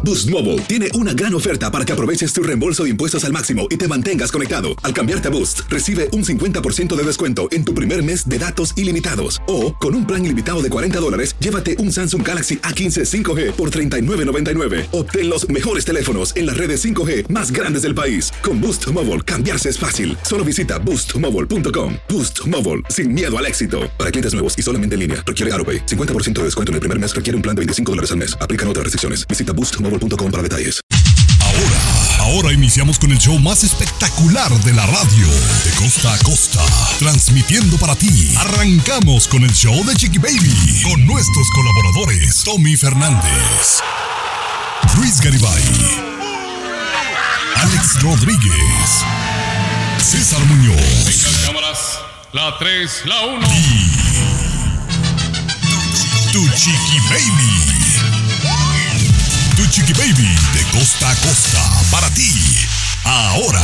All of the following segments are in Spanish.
Boost Mobile tiene una gran oferta para que aproveches tu reembolso de impuestos al máximo y te mantengas conectado. Al cambiarte a Boost, recibe un 50% de descuento en tu primer mes de datos ilimitados. O, con un plan ilimitado de $40, llévate un Samsung Galaxy A15 5G por $39.99. Obtén los mejores teléfonos en las redes 5G más grandes del país. Con Boost Mobile, cambiarse es fácil. Solo visita boostmobile.com. Boost Mobile, sin miedo al éxito. Para clientes nuevos y solamente en línea, requiere AutoPay. 50% de descuento en el primer mes requiere un plan de $25 al mes. Aplican otras restricciones. Visita boostmobile.com para detalles. Ahora iniciamos con el show más espectacular de la radio, de costa a costa, transmitiendo para ti. Arrancamos con el show de Chiqui Baby, con nuestros colaboradores, Tommy Fernández, Luis Garibay, Alex Rodríguez, César Muñoz. Venga, cámaras, la 3, la 1. Tu Chiqui Baby. Tu Chiqui Baby de costa a costa para ti. Ahora.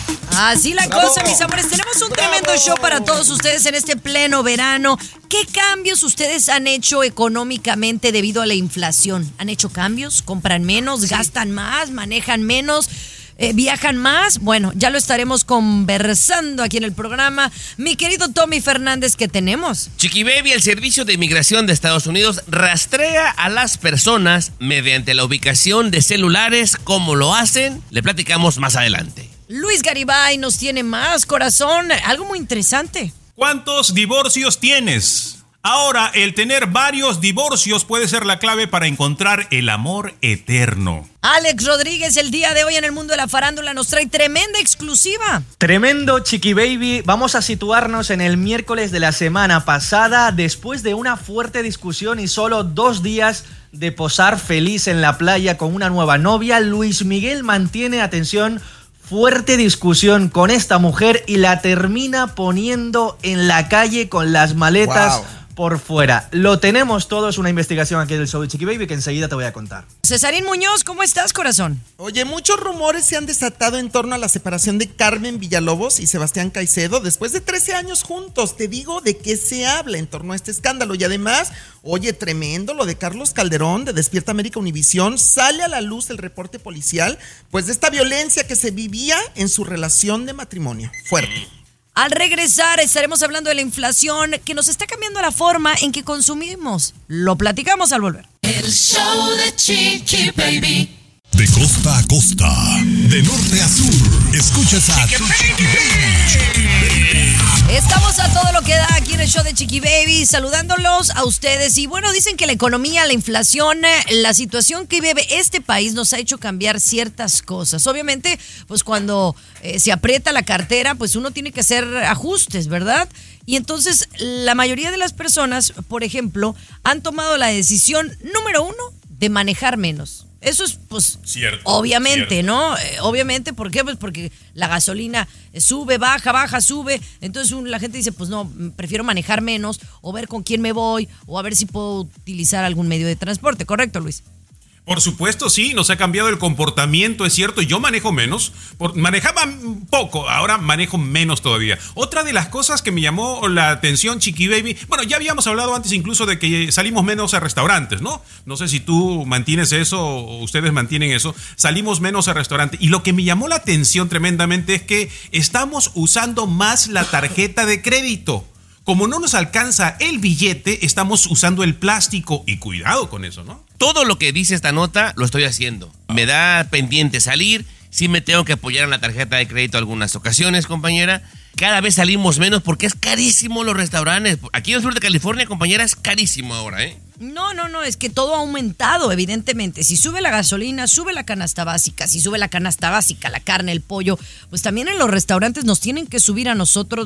Así la cosa, mis amores. Tenemos un tremendo show para todos ustedes en este pleno verano. ¿Qué cambios ustedes han hecho económicamente debido a la inflación? ¿Han hecho cambios? ¿Compran menos? ¿Gastan más? ¿Manejan menos? ¿Viajan más? Bueno, ya lo estaremos conversando aquí en el programa. Mi querido Tommy Fernández, ¿qué tenemos? Chiqui Baby, el Servicio de Inmigración de Estados Unidos rastrea a las personas mediante la ubicación de celulares. ¿Cómo lo hacen? Le platicamos más adelante. Luis Garibay nos tiene más, corazón. Algo muy interesante. ¿Cuántos divorcios tienes? Ahora, el tener varios divorcios puede ser la clave para encontrar el amor eterno. Alex Rodríguez, el día de hoy en el mundo de la farándula nos trae tremenda exclusiva. Tremendo, Chiqui Baby. Vamos a situarnos en el miércoles de la semana pasada, después de una fuerte discusión y solo 2 días de posar feliz en la playa con una nueva novia. Luis Miguel mantiene, atención, fuerte discusión con esta mujer y la termina poniendo en la calle con las maletas. Wow. Por fuera. Lo tenemos todo, es una investigación aquí del show de Chiqui Baby que enseguida te voy a contar. Cesarín Muñoz, ¿cómo estás, corazón? Oye, muchos rumores se han desatado en torno a la separación de Carmen Villalobos y Sebastián Caicedo después de 13 años juntos. Te digo de qué se habla en torno a este escándalo. Y además, oye, tremendo lo de Carlos Calderón de Despierta América Univisión. Sale a la luz el reporte policial, pues de esta violencia que se vivía en su relación de matrimonio. Fuerte. Al regresar estaremos hablando de la inflación que nos está cambiando la forma en que consumimos. Lo platicamos al volver. El show de Chiqui Baby. De costa a costa, de norte a sur, escuchas a tu Chiqui Baby. Chiqui Baby. Estamos a todo lo que da aquí en el show de Chiqui Baby, saludándolos a ustedes. Y bueno, dicen que la economía, la inflación, la situación que vive este país nos ha hecho cambiar ciertas cosas. Obviamente, pues cuando se aprieta la cartera, pues uno tiene que hacer ajustes, ¿verdad? Y entonces la mayoría de las personas, por ejemplo, han tomado la decisión número 1 de manejar menos. Eso es, pues, cierto, obviamente, cierto. ¿no? Obviamente, ¿por qué? Pues porque la gasolina sube, baja, sube. Entonces la gente dice, pues no, prefiero manejar menos o ver con quién me voy o a ver si puedo utilizar algún medio de transporte. ¿Correcto, Luis? Por supuesto, sí, nos ha cambiado el comportamiento, es cierto. Yo manejo menos, manejaba poco, ahora manejo menos todavía. Otra de las cosas que me llamó la atención, Chiqui Baby, bueno, ya habíamos hablado antes incluso de que salimos menos a restaurantes, ¿no? No sé si tú mantienes eso o ustedes mantienen eso. Salimos menos a restaurantes. Y lo que me llamó la atención tremendamente es que estamos usando más la tarjeta de crédito. Como no nos alcanza el billete, estamos usando el plástico. Y cuidado con eso, ¿no? Todo lo que dice esta nota lo estoy haciendo. Me da pendiente salir. Sí me tengo que apoyar en la tarjeta de crédito algunas ocasiones, compañera. Cada vez salimos menos porque es carísimo los restaurantes. Aquí en el sur de California, compañera, es carísimo ahora, ¿eh? No, es que todo ha aumentado, evidentemente. Si sube la gasolina, sube la canasta básica. Si sube la canasta básica, la carne, el pollo, pues también en los restaurantes nos tienen que subir a nosotros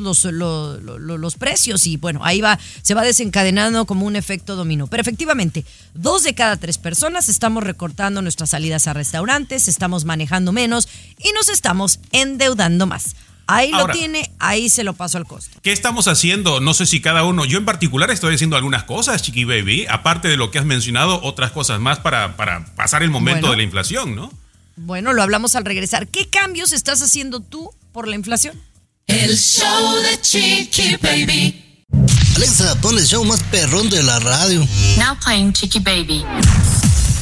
los precios. Y bueno, ahí se va desencadenando como un efecto dominó. Pero efectivamente, 2 de cada 3 personas estamos recortando nuestras salidas a restaurantes, estamos manejando menos y nos estamos endeudando más. Ahí ahora, lo tiene, ahí se lo paso al costo. ¿Qué estamos haciendo? No sé si cada uno, yo en particular estoy haciendo algunas cosas, Chiqui Baby, aparte de lo que has mencionado, otras cosas más para pasar el momento de la inflación, ¿no? Bueno, lo hablamos al regresar. ¿Qué cambios estás haciendo tú por la inflación? El show de Chiqui Baby. Alexa, pon el show más perrón de la radio. Now playing Chiqui Baby.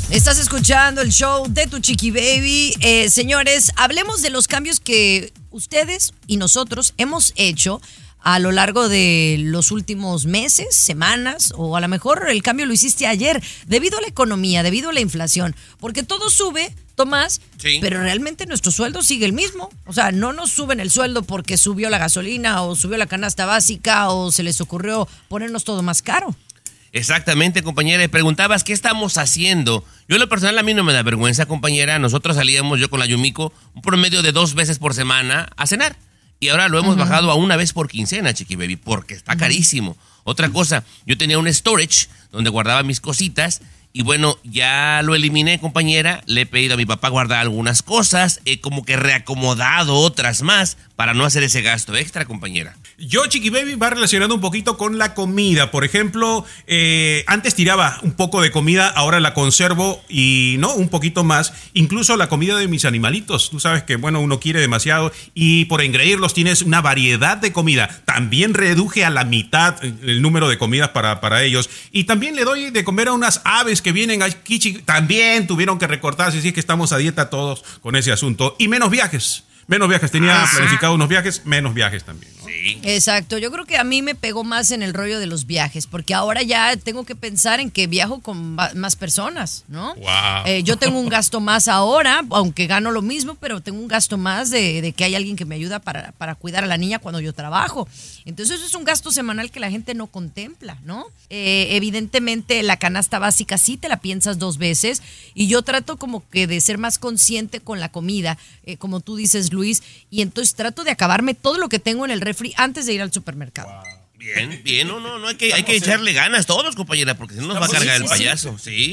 Estás escuchando el show de tu Chiqui Baby. Señores, hablemos de los cambios que ustedes y nosotros hemos hecho a lo largo de los últimos meses, semanas, o a lo mejor el cambio lo hiciste ayer, debido a la economía, debido a la inflación, porque todo sube, Tomás, Sí. pero realmente nuestro sueldo sigue el mismo. O sea, no nos suben el sueldo porque subió la gasolina o subió la canasta básica o se les ocurrió ponernos todo más caro. Exactamente, compañera. Y preguntabas, ¿qué estamos haciendo? Yo en lo personal a mí no me da vergüenza, compañera. Nosotros salíamos, yo con la Yumiko, un promedio de 2 veces por semana a cenar. Y ahora lo hemos bajado a 1 vez por quincena, Chiqui Baby, porque está carísimo. Otra cosa, yo tenía un storage donde guardaba mis cositas y bueno, ya lo eliminé, compañera. Le he pedido a mi papá guardar algunas cosas, he como que reacomodado otras más para no hacer ese gasto extra, compañera. Yo, Chiqui Baby, va relacionado un poquito con la comida. Por ejemplo, antes tiraba un poco de comida, ahora la conservo y no, un poquito más. Incluso la comida de mis animalitos. Tú sabes que, bueno, uno quiere demasiado y por engreírlos tienes una variedad de comida. También reduje a la mitad el número de comidas para ellos. Y también le doy de comer a unas aves que vienen aquí. También tuvieron que recortarse, así que estamos a dieta todos con ese asunto. Y menos viajes. Tenía planificado unos viajes, menos viajes también, ¿no? Sí. Exacto, yo creo que a mí me pegó más en el rollo de los viajes, porque ahora ya tengo que pensar en que viajo con más personas, ¿no? Wow. Yo tengo un gasto más ahora, aunque gano lo mismo, pero tengo un gasto más de que hay alguien que me ayuda para cuidar a la niña cuando yo trabajo. Entonces eso es un gasto semanal que la gente no contempla, ¿no? Evidentemente la canasta básica sí te la piensas 2 veces y yo trato como que de ser más consciente con la comida, como tú dices, Luis, y entonces trato de acabarme todo lo que tengo en el refri antes de ir al supermercado. Bien, no, hay que echarle ganas todos, compañera, porque si no nos va a cargar el payaso. Sí.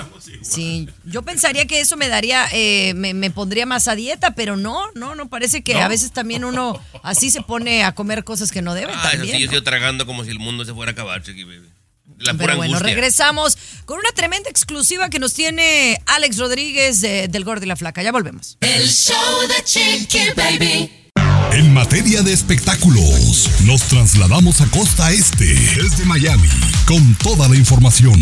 Sí, yo pensaría que eso me daría, me pondría más a dieta, pero no, parece que a veces también uno así se pone a comer cosas que no debe. Eso También, sí, yo ¿no? estoy tragando como si el mundo se fuera a acabar, Chiqui Baby. La Pero pura bueno, angustia. regresamos con una tremenda exclusiva que nos tiene Alex Rodríguez del Gordo y la Flaca. Ya volvemos. El show de Chiqui Baby. En materia de espectáculos, nos trasladamos a Costa Este, desde Miami, con toda la información.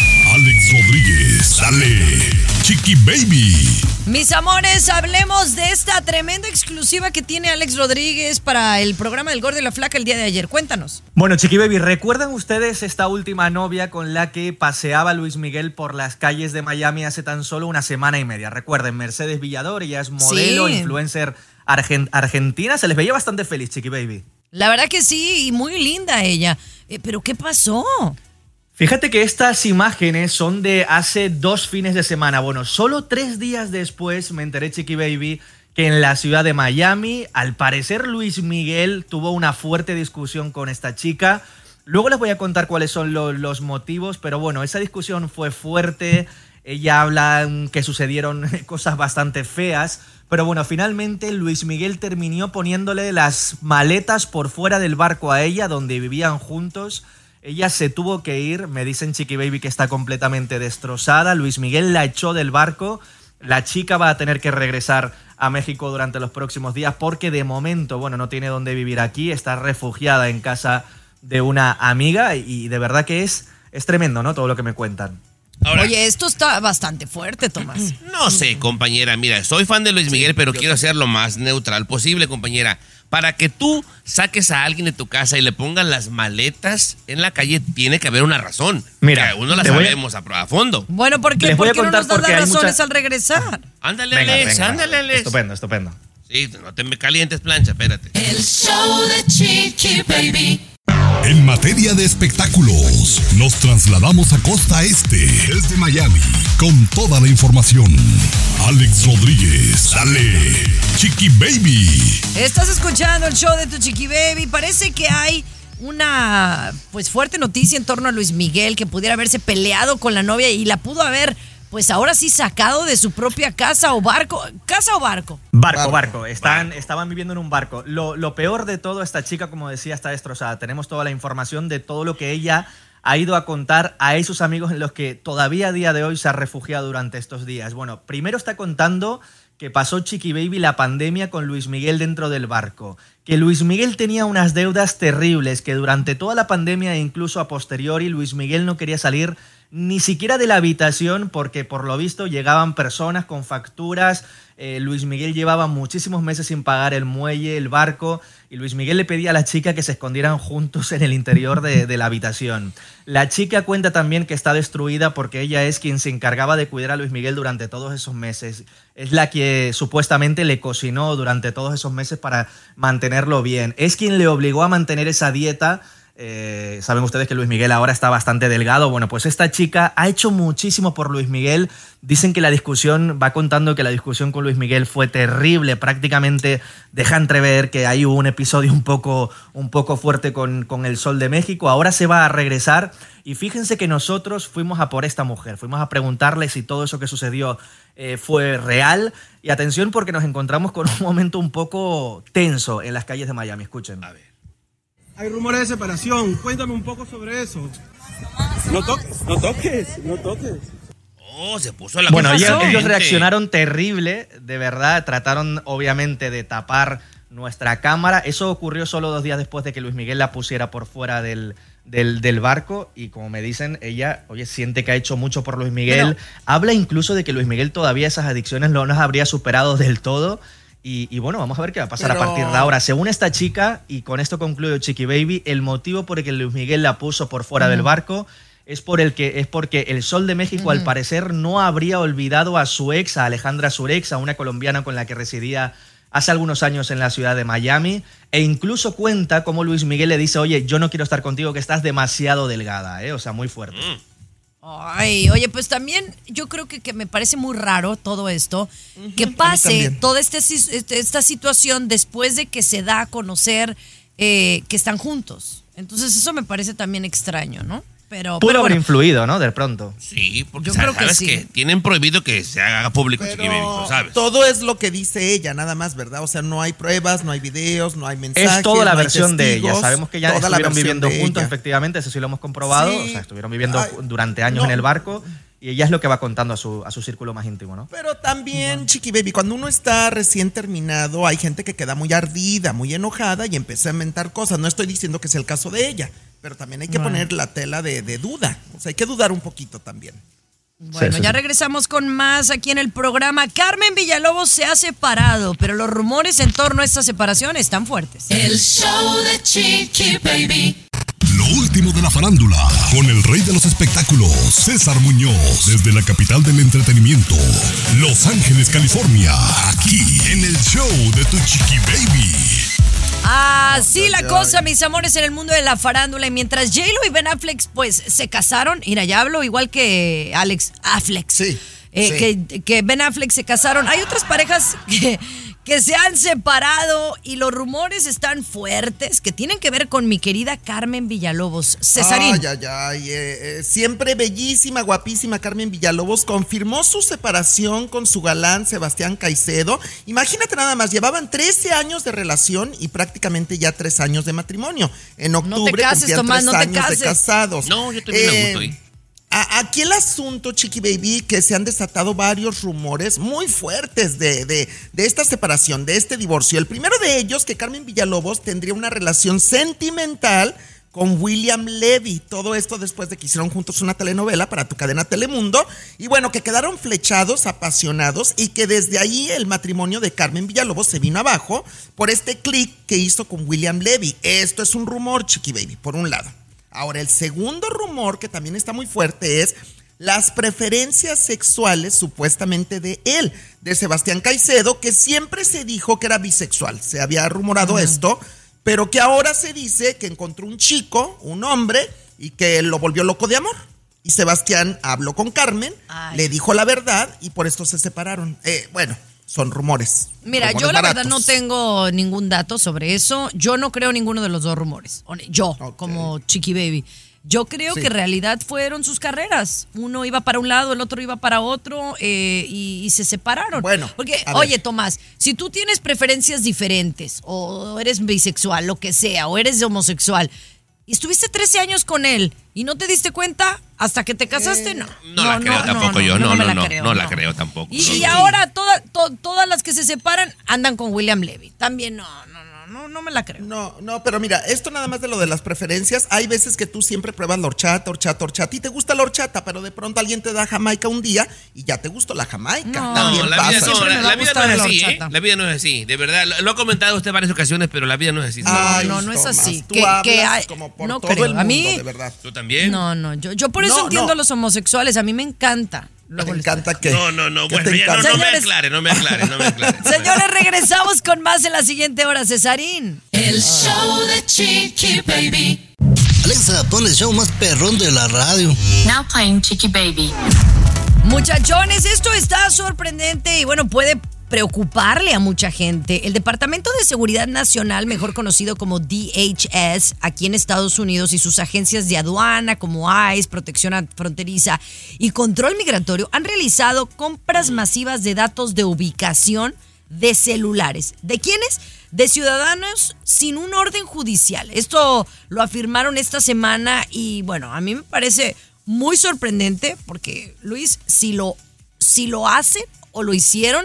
Alex Rodríguez, dale, Chiqui Baby. Mis amores, hablemos de esta tremenda exclusiva que tiene Alex Rodríguez para el programa del Gordo y la Flaca el día de ayer. Cuéntanos. Bueno, Chiqui Baby, ¿recuerdan ustedes esta última novia con la que paseaba Luis Miguel por las calles de Miami hace tan solo 1 semana y media? Recuerden, Mercedes Villador, ella es modelo, Sí. influencer argentina, se les veía bastante feliz, Chiqui Baby. La verdad que sí, y muy linda ella. ¿Pero qué pasó? Fíjate que estas imágenes son de hace 2 fines de semana. Bueno, solo 3 días después me enteré, Chiqui Baby, que en la ciudad de Miami, al parecer Luis Miguel tuvo una fuerte discusión con esta chica. Luego les voy a contar cuáles son los motivos, pero bueno, esa discusión fue fuerte. Ella habla que sucedieron cosas bastante feas, pero bueno, finalmente Luis Miguel terminó poniéndole las maletas por fuera del barco a ella, donde vivían juntos. Ella se tuvo que ir, me dicen, Chiqui Baby, que está completamente destrozada. Luis Miguel la echó del barco. La chica va a tener que regresar a México durante los próximos días porque de momento, bueno, no tiene dónde vivir aquí, está refugiada en casa de una amiga y de verdad que es tremendo, ¿no? Todo lo que me cuentan. Ahora, Oye, esto está bastante fuerte, Tomás. no sé, compañera, mira, soy fan de Luis Miguel, pero quiero ser lo más neutral posible, compañera. Para que tú saques a alguien de tu casa y le pongas las maletas en la calle, tiene que haber una razón. Mira, que aún no la te voy a- sabemos a fondo. Bueno, ¿por qué, Les voy a no contar nos dan porque las hay razones mucha- al regresar? Ándale, Venga, Alex, venga. ándale, Alex. Estupendo. Sí, no te me calientes plancha, espérate. El show de Chiqui Baby. En materia de espectáculos, nos trasladamos a Costa Este, desde Miami, con toda la información. Alex Rodríguez, dale, Chiqui Baby. Estás escuchando el show de tu Chiqui Baby. Parece que hay una fuerte noticia en torno a Luis Miguel, que pudiera haberse peleado con la novia y la pudo haber, pues ahora sí, sacado de su propia casa o barco. ¿Casa o barco? Barco. Estaban viviendo en un barco. Lo peor de todo, esta chica, como decía, está destrozada. Tenemos toda la información de todo lo que ella ha ido a contar a esos amigos en los que todavía a día de hoy se ha refugiado durante estos días. Bueno, primero está contando que pasó, Chiqui Baby, la pandemia con Luis Miguel dentro del barco. Que Luis Miguel tenía unas deudas terribles, que durante toda la pandemia e incluso a posteriori Luis Miguel no quería salir ni siquiera de la habitación, porque por lo visto llegaban personas con facturas. Luis Miguel llevaba muchísimos meses sin pagar el muelle, el barco, y Luis Miguel le pedía a la chica que se escondieran juntos en el interior de la habitación. La chica cuenta también que está destruida porque ella es quien se encargaba de cuidar a Luis Miguel durante todos esos meses. Es la que supuestamente le cocinó durante todos esos meses para mantenerlo bien. Es quien le obligó a mantener esa dieta. Saben ustedes que Luis Miguel ahora está bastante delgado. Bueno, pues esta chica ha hecho muchísimo por Luis Miguel. Dicen que va contando que la discusión con Luis Miguel fue terrible. Prácticamente deja entrever que hay un episodio un poco fuerte con el Sol de México. Ahora se va a regresar. Y fíjense que nosotros fuimos a por esta mujer. Fuimos a preguntarle si todo eso que sucedió fue real. Y atención, porque nos encontramos con un momento un poco tenso en las calles de Miami. Escuchen. A ver. Hay rumores de separación. Cuéntame un poco sobre eso. No toques. Oh, se puso la Bueno, cosa. ellos reaccionaron terrible, de verdad. Trataron, obviamente, de tapar nuestra cámara. Eso ocurrió solo 2 días después de que Luis Miguel la pusiera por fuera del barco. Y como me dicen, ella, siente que ha hecho mucho por Luis Miguel. Habla incluso de que Luis Miguel todavía esas adicciones no las habría superado del todo. Y bueno, vamos a ver qué va a pasar a partir de ahora. Según esta chica, y con esto concluyo, Chiqui Baby, el motivo por el que Luis Miguel la puso por fuera del barco es porque el Sol de México, al parecer, no habría olvidado a su ex, a Alejandra Surex, a una colombiana con la que residía hace algunos años en la ciudad de Miami. E incluso cuenta cómo Luis Miguel le dice: oye, yo no quiero estar contigo, que estás demasiado delgada, O sea, muy fuerte. Ay, oye, pues también yo creo que me parece muy raro todo esto, que pase toda esta situación después de que se da a conocer que están juntos. Entonces eso me parece también extraño, ¿no? Pudo haber influido, ¿no? De pronto. Sí, porque yo creo sabes que tienen prohibido que se haga público, pero Chiqui Baby, lo sabes. Todo es lo que dice ella, nada más, ¿verdad? O sea, no hay pruebas, no hay videos, no hay mensajes. Es toda la versión de testigos, ella. Sabemos que ya estuvieron viviendo juntos, efectivamente, eso sí lo hemos comprobado. Sí. O sea, estuvieron viviendo durante años en el barco. Y ella es lo que va contando a su círculo más íntimo, ¿no? Pero también, Chiqui Baby, cuando uno está recién terminado, hay gente que queda muy ardida, muy enojada y empieza a inventar cosas. No estoy diciendo que sea el caso de ella, pero también hay que poner la tela de duda. O sea, hay que dudar un poquito también. Bueno, ya regresamos con más aquí en el programa. Carmen Villalobos se ha separado, pero los rumores en torno a esta separación están fuertes. El show de Chiqui Baby. Lo último de la farándula, con el rey de los espectáculos, César Muñoz, desde la capital del entretenimiento, Los Ángeles, California, aquí en el show de tu Chiqui Baby. Así la cosa, mis amores, en el mundo de la farándula. Y mientras J-Lo y Ben Affleck pues se casaron, mira, ya hablo igual que Alex Affleck. Sí. Que Ben Affleck se casaron. Hay otras parejas que se han separado y los rumores están fuertes que tienen que ver con mi querida Carmen Villalobos. Cesarín. Siempre bellísima, guapísima Carmen Villalobos confirmó su separación con su galán Sebastián Caicedo. Imagínate nada más, llevaban 13 años de relación y prácticamente ya 3 años de matrimonio. En octubre no te cases, Tomás, 3 años de casados. No, yo también me gusto ahí. Aquí el asunto, Chiqui Baby, que se han desatado varios rumores muy fuertes de esta separación, de este divorcio. El primero de ellos, que Carmen Villalobos tendría una relación sentimental con William Levy. Todo esto después de que hicieron juntos una telenovela para tu cadena Telemundo. Y bueno, que quedaron flechados, apasionados, y que desde ahí el matrimonio de Carmen Villalobos se vino abajo por este clic que hizo con William Levy. Esto es un rumor, Chiqui Baby, por un lado. Ahora, el segundo rumor, que también está muy fuerte, es las preferencias sexuales supuestamente de él, de Sebastián Caicedo, que siempre se dijo que era bisexual. Se había rumorado esto, pero que ahora se dice que encontró un chico, un hombre, y que lo volvió loco de amor. Y Sebastián habló con Carmen, le dijo la verdad, y por esto se separaron. Son rumores. Mira, rumores yo la baratos. verdad no tengo ningún dato sobre eso. Yo no creo ninguno de los dos rumores. Yo, como Chiqui Baby. Yo creo que en realidad fueron sus carreras. Uno iba para un lado, el otro iba para otro y se separaron. Bueno, porque, oye, Tomás, si tú tienes preferencias diferentes o eres bisexual, lo que sea, o eres homosexual, y estuviste 13 años con él y no te diste cuenta hasta que te casaste, no. No la creo tampoco yo, no la creo tampoco. Y ahora todas las que se separan andan con William Levy. También no no me la creo. No, pero mira, esto nada más de lo de las preferencias, hay veces que tú siempre pruebas la horchata, y te gusta la horchata, pero de pronto alguien te da Jamaica un día y ya te gustó la Jamaica. No, la vida no es así, ¿eh? La vida no es así, de verdad. Lo ha comentado usted en varias ocasiones, pero la vida no es así. No es así. Tú hablas como por todo el mundo, a mí, de verdad. ¿Tú también? No, yo por eso entiendo a los homosexuales, a mí me encanta. ¿Te encanta qué? No, bueno, ya no me aclare. Señores, regresamos con más en la siguiente hora, Cesarín. El show de Chiqui Baby. Alexa, pon el show más perrón de la radio. Now playing Chiqui Baby. Muchachones, esto está sorprendente y bueno, puede preocuparle a mucha gente. El Departamento de Seguridad Nacional, mejor conocido como DHS, aquí en Estados Unidos, y sus agencias de aduana como ICE, Protección Fronteriza y Control Migratorio han realizado compras masivas de datos de ubicación de celulares. ¿De quiénes? De ciudadanos sin un orden judicial. Esto lo afirmaron esta semana y bueno, a mí me parece muy sorprendente porque, Luis, si lo hacen o lo hicieron,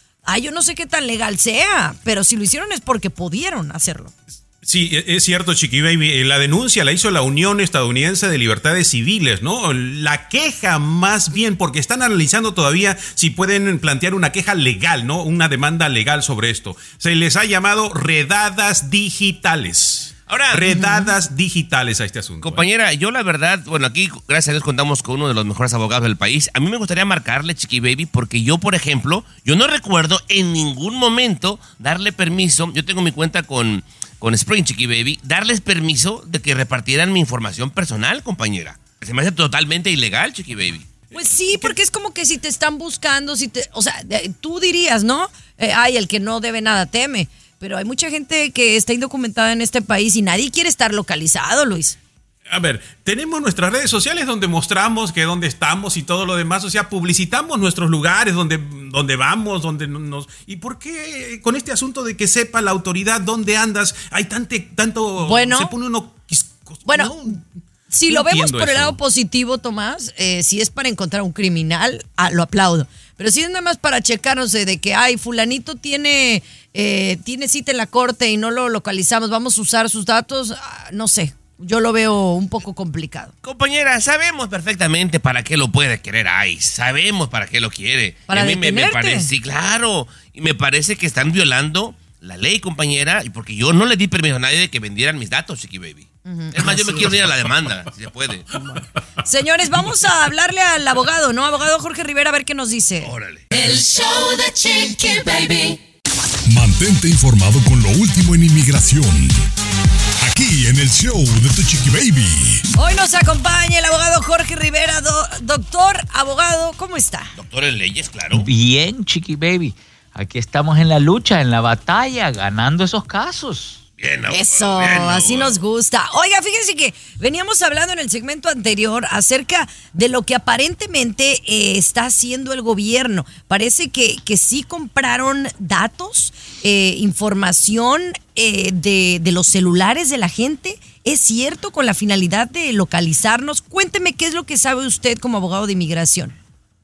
yo no sé qué tan legal sea, pero si lo hicieron es porque pudieron hacerlo. Sí, es cierto, Chiqui Baby. La denuncia la hizo la Unión Estadounidense de Libertades Civiles, ¿no? La queja más bien, porque están analizando todavía si pueden plantear una queja legal, ¿no? Una demanda legal sobre esto. Se les ha llamado redadas digitales. Ahora, redadas digitales a este asunto. Compañera, yo la verdad, bueno, aquí gracias a Dios contamos con uno de los mejores abogados del país. A mí me gustaría marcarle, Chiqui Baby, porque yo, por ejemplo, yo no recuerdo en ningún momento darle permiso, yo tengo mi cuenta con Sprint, Chiqui Baby, darles permiso de que repartieran mi información personal, compañera. Se me hace totalmente ilegal, Chiqui Baby. Pues sí, porque es como que si te están buscando, o sea, tú dirías, ¿no? El que no debe nada teme. Pero hay mucha gente que está indocumentada en este país y nadie quiere estar localizado, Luis. A ver, tenemos nuestras redes sociales donde mostramos que dónde estamos y todo lo demás. O sea, publicitamos nuestros lugares donde vamos, donde nos... ¿Y por qué con este asunto de que sepa la autoridad dónde andas hay tanto... Bueno, se pone uno... Bueno, si no lo vemos por eso. el lado positivo, Tomás, si es para encontrar un criminal, lo aplaudo. Pero si es nada más para checar, no sé, de que, fulanito tiene cita en la corte y no lo localizamos, vamos a usar sus datos, no sé, yo lo veo un poco complicado. Compañera, sabemos perfectamente para qué lo puede querer ICE, sabemos para qué lo quiere. Para a mí me detenerte. parece, sí, claro, y me parece que están violando la ley, compañera, y porque yo no le di permiso a nadie de que vendieran mis datos, Chiqui Baby. Es más, yo me quiero unir a la demanda, si se puede. Señores, vamos a hablarle al abogado, ¿no? Abogado Jorge Rivera, a ver qué nos dice. Órale. El show de Chiqui Baby. Mantente informado con lo último en inmigración. Aquí en el show de tu Chiqui Baby. Hoy nos acompaña el abogado Jorge Rivera. Doctor, abogado, ¿cómo está? Doctor en leyes, claro. Bien, Chiqui Baby. Aquí estamos en la lucha, en la batalla, ganando esos casos. Bien, eso, bien, así nos gusta. Oiga, fíjense que veníamos hablando en el segmento anterior acerca de lo que aparentemente está haciendo el gobierno. Parece que sí compraron datos, información de los celulares de la gente. ¿Es cierto? Con la finalidad de localizarnos. Cuénteme qué es lo que sabe usted como abogado de inmigración.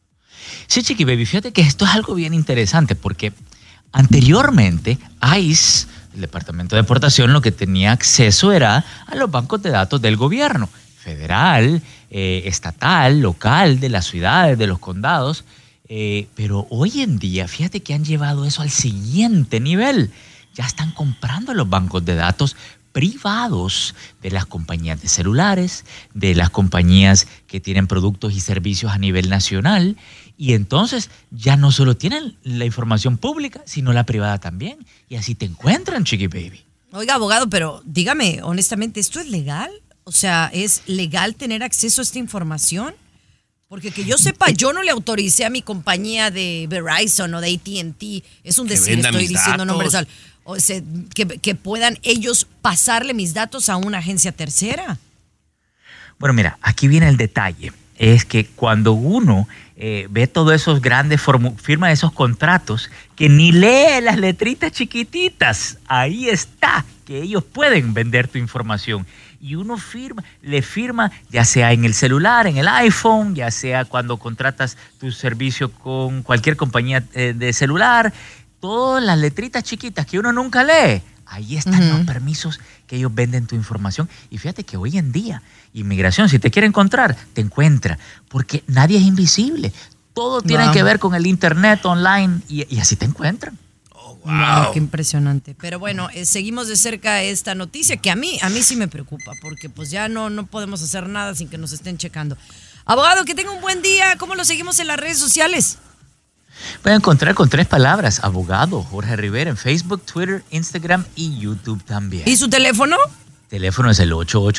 Sí, Chiqui Baby, fíjate que esto es algo bien interesante porque anteriormente ICE, el Departamento de Deportación, lo que tenía acceso era a los bancos de datos del gobierno federal, estatal, local, de las ciudades, de los condados. Pero hoy en día, fíjate que han llevado eso al siguiente nivel. Ya están comprando los bancos de datos privados de las compañías de celulares, de las compañías que tienen productos y servicios a nivel nacional. Y entonces ya no solo tienen la información pública, sino la privada también. Y así te encuentran, Chiqui Baby. Oiga, abogado, pero dígame honestamente, ¿esto es legal? O sea, ¿es legal tener acceso a esta información? Porque que yo sepa, yo no le autoricé a mi compañía de Verizon o de AT&T. Es un decir, estoy diciendo nombres al... O sea, que puedan ellos pasarle mis datos a una agencia tercera. Bueno, mira, aquí viene el detalle. Es que cuando uno ve todos esos grandes, firma esos contratos, que ni lee las letritas chiquititas, ahí está, que ellos pueden vender tu información. Y uno le firma, ya sea en el celular, en el iPhone, ya sea cuando contratas tu servicio con cualquier compañía de celular, todas las letritas chiquitas que uno nunca lee, Ahí están los permisos que ellos venden tu información. Y fíjate que hoy en día, inmigración, si te quiere encontrar, te encuentra. Porque nadie es invisible. Todo tiene que ver con el internet, online, y así te encuentran. Wow, qué impresionante. Pero bueno, seguimos de cerca esta noticia que a mí sí me preocupa, porque pues ya no podemos hacer nada sin que nos estén checando. Abogado, que tenga un buen día. ¿Cómo lo seguimos en las redes sociales? Pueden encontrar con 3 palabras, abogado Jorge Rivera, en Facebook, Twitter, Instagram y YouTube también. ¿Y su teléfono? Teléfono es el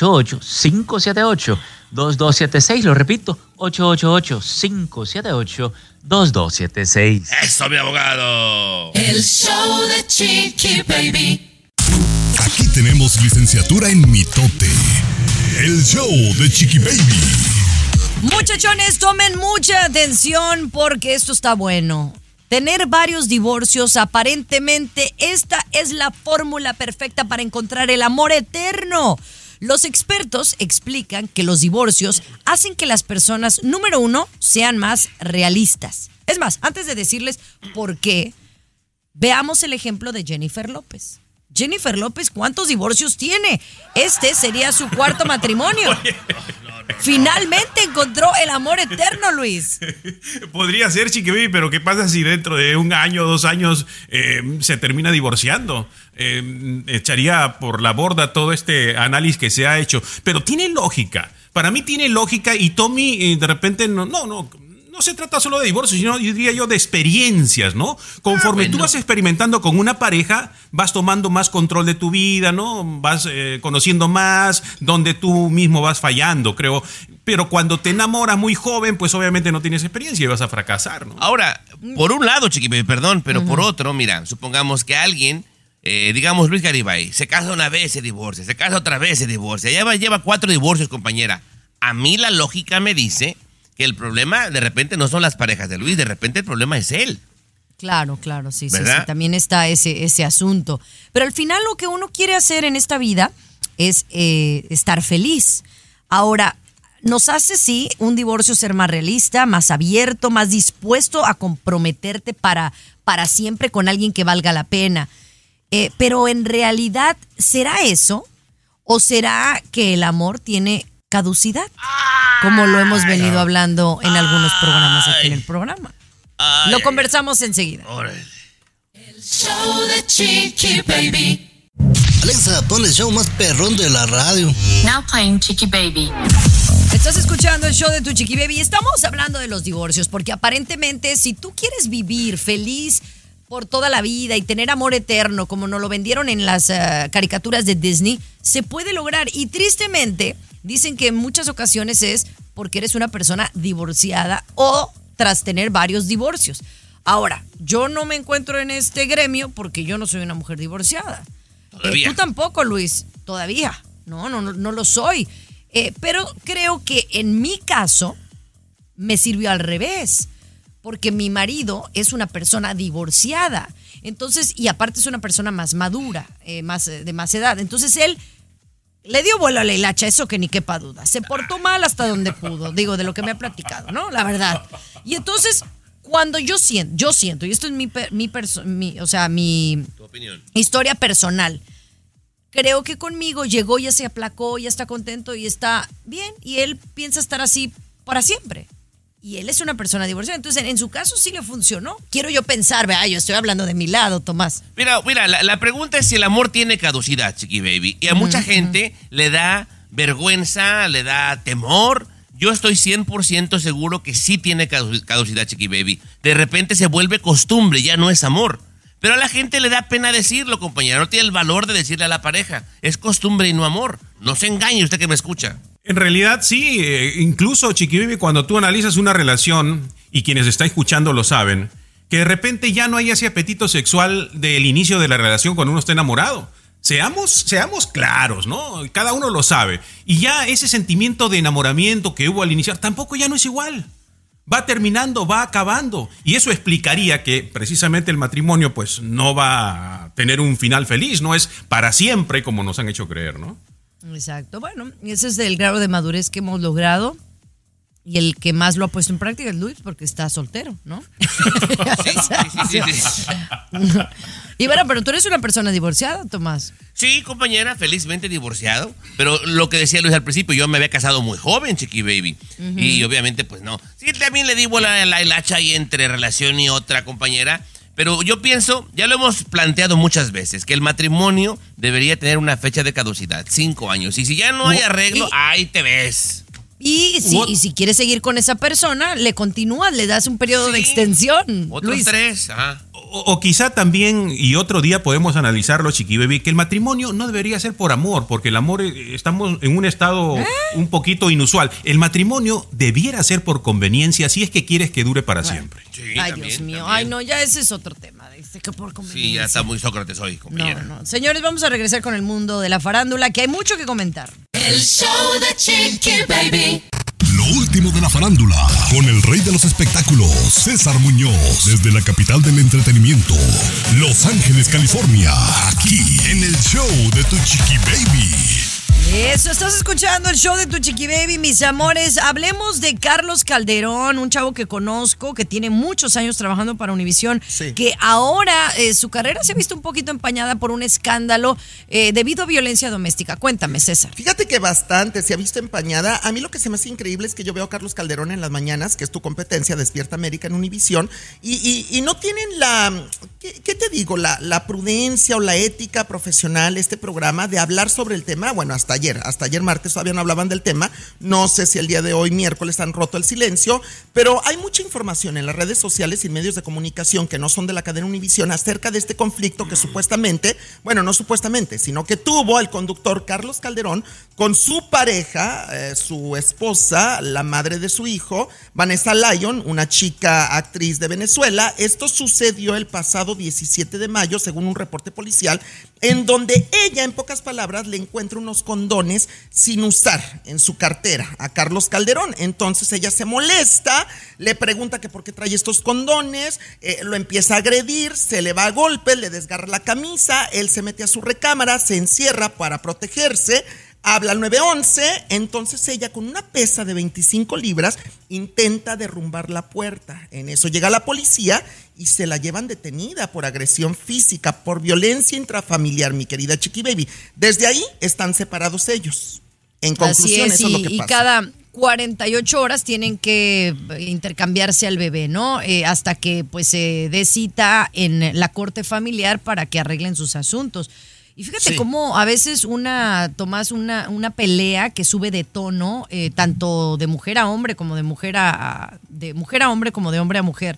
888-578-2276. Lo repito, 888-578-2276. ¡Eso, mi abogado! El show de Chiqui Baby. Aquí tenemos licenciatura en mitote. El show de Chiqui Baby. Muchachones, tomen mucha atención porque esto está bueno. Tener varios divorcios, aparentemente, esta es la fórmula perfecta para encontrar el amor eterno. Los expertos explican que los divorcios hacen que las personas, número 1, sean más realistas. Es más, antes de decirles por qué, veamos el ejemplo de Jennifer López. Jennifer López, ¿cuántos divorcios tiene? Este sería su 4º matrimonio. Finalmente encontró el amor eterno, Luis. Podría ser, Chiqui Baby, pero ¿qué pasa si dentro de 1 año, 2 años se termina divorciando? Echaría por la borda todo este análisis que se ha hecho. Pero tiene lógica. Para mí tiene lógica y Tommy de repente no se trata solo de divorcio, sino yo diría de experiencias, ¿no? Conforme tú vas experimentando con una pareja, vas tomando más control de tu vida, ¿no? Vas conociendo más, donde tú mismo vas fallando, creo. Pero cuando te enamoras muy joven, pues obviamente no tienes experiencia y vas a fracasar, ¿no? Ahora, por un lado, Chiqui Baby, perdón, pero por otro, mira, supongamos que alguien, digamos Luis Garibay, se casa una vez, se divorcia, se casa otra vez, se divorcia, lleva 4 divorcios, compañera. A mí la lógica me dice que el problema de repente no son las parejas de Luis, de repente el problema es él. Claro, sí, también está ese asunto. Pero al final lo que uno quiere hacer en esta vida es estar feliz. Ahora, nos hace, sí, un divorcio ser más realista, más abierto, más dispuesto a comprometerte para siempre con alguien que valga la pena. Pero en realidad, ¿será eso? ¿O será que el amor tiene caducidad? Como lo hemos venido hablando en algunos programas aquí en el programa. Lo conversamos enseguida. El show de Chiqui Baby. Alexa, pon el show más perrón de la radio. Now playing Chiqui Baby. Estás escuchando el show de tu Chiqui Baby. Estamos hablando de los divorcios porque aparentemente si tú quieres vivir feliz por toda la vida y tener amor eterno como nos lo vendieron en las caricaturas de Disney, se puede lograr. Y tristemente dicen que en muchas ocasiones es porque eres una persona divorciada o tras tener varios divorcios. Ahora, yo no me encuentro en este gremio porque yo no soy una mujer divorciada. Tú tampoco, Luis, todavía. No lo soy. Pero creo que en mi caso me sirvió al revés, porque mi marido es una persona divorciada. Entonces, y aparte es una persona más madura, de más edad. Entonces él le dio vuelo a la hilacha, eso que ni quepa duda. Se portó mal hasta donde pudo, digo, de lo que me ha platicado, ¿no? La verdad. Y entonces, cuando yo siento, y esto es mi opinión, historia personal, creo que conmigo llegó, ya se aplacó, ya está contento y está bien. Y él piensa estar así para siempre. Y él es una persona divorciada. Entonces, en su caso sí le funcionó. Quiero yo pensar, yo estoy hablando de mi lado, Tomás. Mira, la pregunta es si el amor tiene caducidad, Chiqui Baby. Y a mucha gente le da vergüenza, le da temor. Yo estoy 100% seguro que sí tiene caducidad, Chiqui Baby. De repente se vuelve costumbre, ya no es amor. Pero a la gente le da pena decirlo, compañero. No tiene el valor de decirle a la pareja. Es costumbre y no amor. No se engañe usted que me escucha. En realidad sí, incluso Chiqui Baby, cuando tú analizas una relación, y quienes están escuchando lo saben, que de repente ya no hay ese apetito sexual del inicio de la relación cuando uno está enamorado. Seamos claros, ¿no? Cada uno lo sabe. Y ya ese sentimiento de enamoramiento que hubo al iniciar tampoco ya no es igual. Va terminando, va acabando. Y eso explicaría que precisamente el matrimonio pues no va a tener un final feliz, no es para siempre como nos han hecho creer, ¿no? Exacto. Bueno, ese es el grado de madurez que hemos logrado. Y el que más lo ha puesto en práctica es Luis, porque está soltero, ¿no? Sí. Y bueno, pero tú eres una persona divorciada, Tomás. Sí, compañera, felizmente divorciado. Pero lo que decía Luis al principio, yo me había casado muy joven, Chiqui Baby. Y obviamente, pues no. Sí, también le di la hilacha ahí entre relación y otra, compañera. Pero yo pienso, ya lo hemos planteado muchas veces, que el matrimonio debería tener una fecha de caducidad, 5 años. Y si ya no hay arreglo, ahí te ves. Y si quieres seguir con esa persona, le continúas, le das un periodo de extensión. Otros 3, ajá. O quizá también, y otro día podemos analizarlo, Chiqui Baby, que el matrimonio no debería ser por amor, porque el amor, estamos en un estado un poquito inusual. El matrimonio debiera ser por conveniencia, si es que quieres que dure para siempre. Sí, ay, también, Dios mío. también. Ay, no, ya ese es otro tema. Que por conveniencia. Sí, ya está muy Sócrates hoy, compañera. No. Señores, vamos a regresar con el mundo de la farándula, que hay mucho que comentar. El show de Chiqui Baby. Lo último de la farándula, con el rey de los espectáculos, César Muñoz, desde la capital del entretenimiento, Los Ángeles, California, aquí en el show de Tu Chiqui Baby. Eso, estás escuchando el show de Tu Chiqui Baby, mis amores. Hablemos de Carlos Calderón, un chavo que conozco, que tiene muchos años trabajando para Univisión, que ahora su carrera se ha visto un poquito empañada por un escándalo debido a violencia doméstica. Cuéntame, César. Fíjate que bastante se ha visto empañada. A mí lo que se me hace increíble es que yo veo a Carlos Calderón en las mañanas, que es tu competencia, Despierta América en Univisión, y no tienen ¿qué te digo? La prudencia o la ética profesional, este programa, de hablar sobre el tema. Bueno, hasta ayer martes todavía no hablaban del tema. No sé si el día de hoy, miércoles, han roto el silencio, pero hay mucha información en las redes sociales y medios de comunicación que no son de la cadena Univisión acerca de este conflicto que supuestamente, bueno, no supuestamente, sino que tuvo el conductor Carlos Calderón con su pareja, su esposa, la madre de su hijo, Vanessa Lyon, una chica actriz de Venezuela. Esto sucedió el pasado 17 de mayo, según un reporte policial, en donde ella, en pocas palabras, le encuentra unos condones sin usar en su cartera a Carlos Calderón. Entonces ella se molesta, le pregunta que por qué trae estos condones, lo empieza a agredir, se le va a golpes, le desgarra la camisa, él se mete a su recámara, se encierra para protegerse. Habla al 911, entonces ella, con una pesa de 25 libras, intenta derrumbar la puerta. En eso llega la policía y se la llevan detenida por agresión física, por violencia intrafamiliar, mi querida Chiqui Baby. Desde ahí están separados ellos. En conclusión, eso es lo que pasa. Y cada 48 horas tienen que intercambiarse al bebé, ¿no? Hasta que pues se dé cita en la corte familiar para que arreglen sus asuntos. Y fíjate cómo a veces Tomás, una pelea que sube de tono, tanto de mujer a hombre como de mujer a hombre, como de hombre a mujer.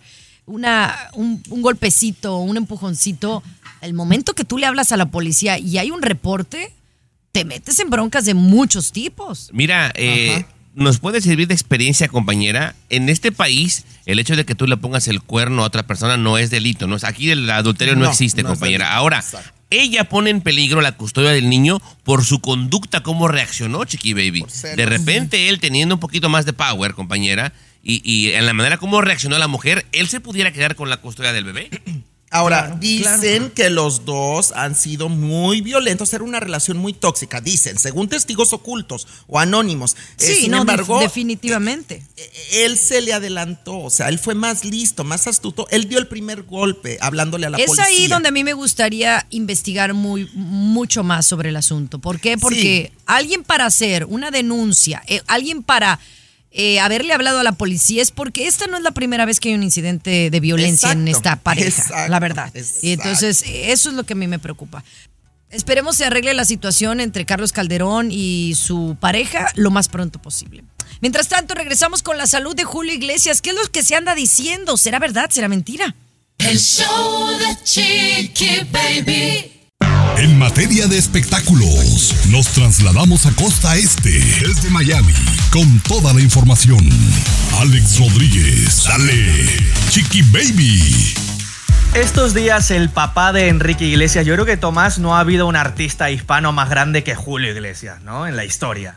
Un golpecito, un empujoncito. El momento que tú le hablas a la policía y hay un reporte, te metes en broncas de muchos tipos. Mira, nos puede servir de experiencia, compañera. En este país, el hecho de que tú le pongas el cuerno a otra persona no es delito. ¿No? Aquí el adulterio no existe, compañera. Ahora, exacto, ella pone en peligro la custodia del niño por su conducta, cómo reaccionó, Chiqui Baby. De repente, él teniendo un poquito más de power, compañera, y en la manera como reaccionó la mujer, él se pudiera quedar con la custodia del bebé. Ahora, dicen que los dos han sido muy violentos, era una relación muy tóxica, dicen, según testigos ocultos o anónimos. Sin embargo, definitivamente. Él se le adelantó, o sea, él fue más listo, más astuto, él dio el primer golpe hablándole a la policía. Es ahí donde a mí me gustaría investigar mucho más sobre el asunto. ¿Por qué? Porque alguien para hacer una denuncia, alguien para haberle hablado a la policía, es porque esta no es la primera vez que hay un incidente de violencia en esta pareja, la verdad. Y entonces eso es lo que a mí me preocupa. Esperemos se arregle la situación entre Carlos Calderón y su pareja lo más pronto posible. Mientras tanto, regresamos con la salud de Julio Iglesias. ¿Qué es lo que se anda diciendo? ¿Será verdad? ¿Será mentira? El show de Chiqui Baby. En materia de espectáculos, nos trasladamos a Costa Este, desde Miami, con toda la información. Alex Rodríguez, dale, Chiqui Baby. Estos días el papá de Enrique Iglesias, yo creo que, Tomás, no ha habido un artista hispano más grande que Julio Iglesias, ¿no? En la historia.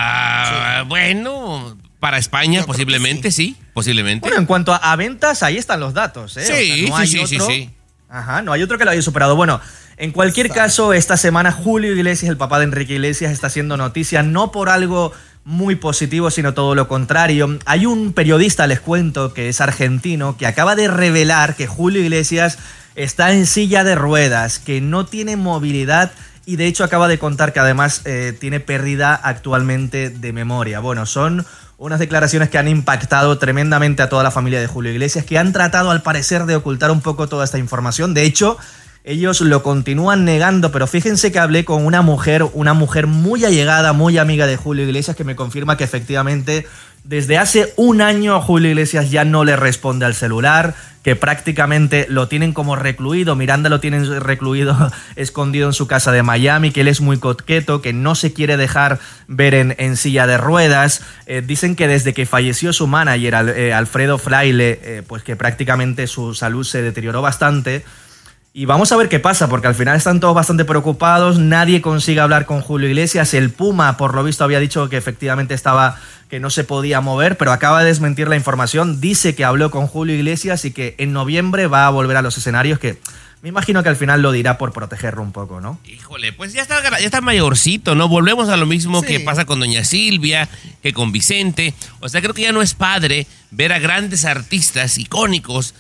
Bueno, para España yo posiblemente, sí, posiblemente. Bueno, en cuanto a ventas, ahí están los datos, ¿eh? Sí, o sea, sí. Ajá, no hay otro que lo haya superado. Bueno, en cualquier caso, esta semana Julio Iglesias, el papá de Enrique Iglesias, está haciendo noticia no por algo muy positivo, sino todo lo contrario. Hay un periodista, les cuento, que es argentino, que acaba de revelar que Julio Iglesias está en silla de ruedas, que no tiene movilidad y de hecho acaba de contar que además tiene pérdida actualmente de memoria. Bueno, son unas declaraciones que han impactado tremendamente a toda la familia de Julio Iglesias, que han tratado al parecer de ocultar un poco toda esta información. De hecho, ellos lo continúan negando, pero fíjense que hablé con una mujer muy allegada, muy amiga de Julio Iglesias, que me confirma que efectivamente desde hace un año Julio Iglesias ya no le responde al celular, que prácticamente lo tienen como recluido, Miranda lo tienen recluido, escondido en su casa de Miami, que él es muy coqueto, que no se quiere dejar ver en silla de ruedas. Dicen que desde que falleció su manager, Alfredo Fraile, pues que prácticamente su salud se deterioró bastante. Y vamos a ver qué pasa, porque al final están todos bastante preocupados, nadie consigue hablar con Julio Iglesias. El Puma, por lo visto, había dicho que efectivamente que no se podía mover, pero acaba de desmentir la información. Dice que habló con Julio Iglesias y que en noviembre va a volver a los escenarios, que me imagino que al final lo dirá por protegerlo un poco, ¿no? Híjole, pues ya está mayorcito, ¿no? Volvemos a lo mismo que pasa con doña Silvia, que con Vicente. O sea, creo que ya no es padre ver a grandes artistas icónicos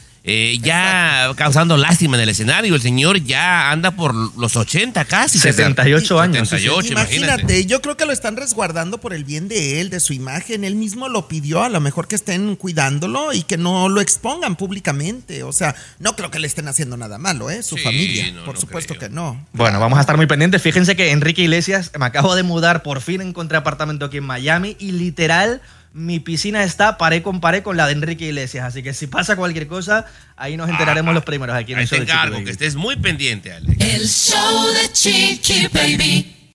ya causando lástima en el escenario. El señor ya anda por los 80 casi. 78 años. 78, imagínate, yo creo que lo están resguardando por el bien de él, de su imagen. Él mismo lo pidió, a lo mejor que estén cuidándolo y que no lo expongan públicamente. O sea, no creo que le estén haciendo nada malo, su familia. No, por supuesto que no. Bueno, vamos a estar muy pendientes. Fíjense que Enrique Iglesias, me acabo de mudar, por fin encontré apartamento aquí en Miami y literal mi piscina está pared con la de Enrique Iglesias, así que si pasa cualquier cosa, ahí nos enteraremos los primeros aquí en el show de Chiqui Baby. Que estés muy pendiente, Alex. El show de Chiqui Baby.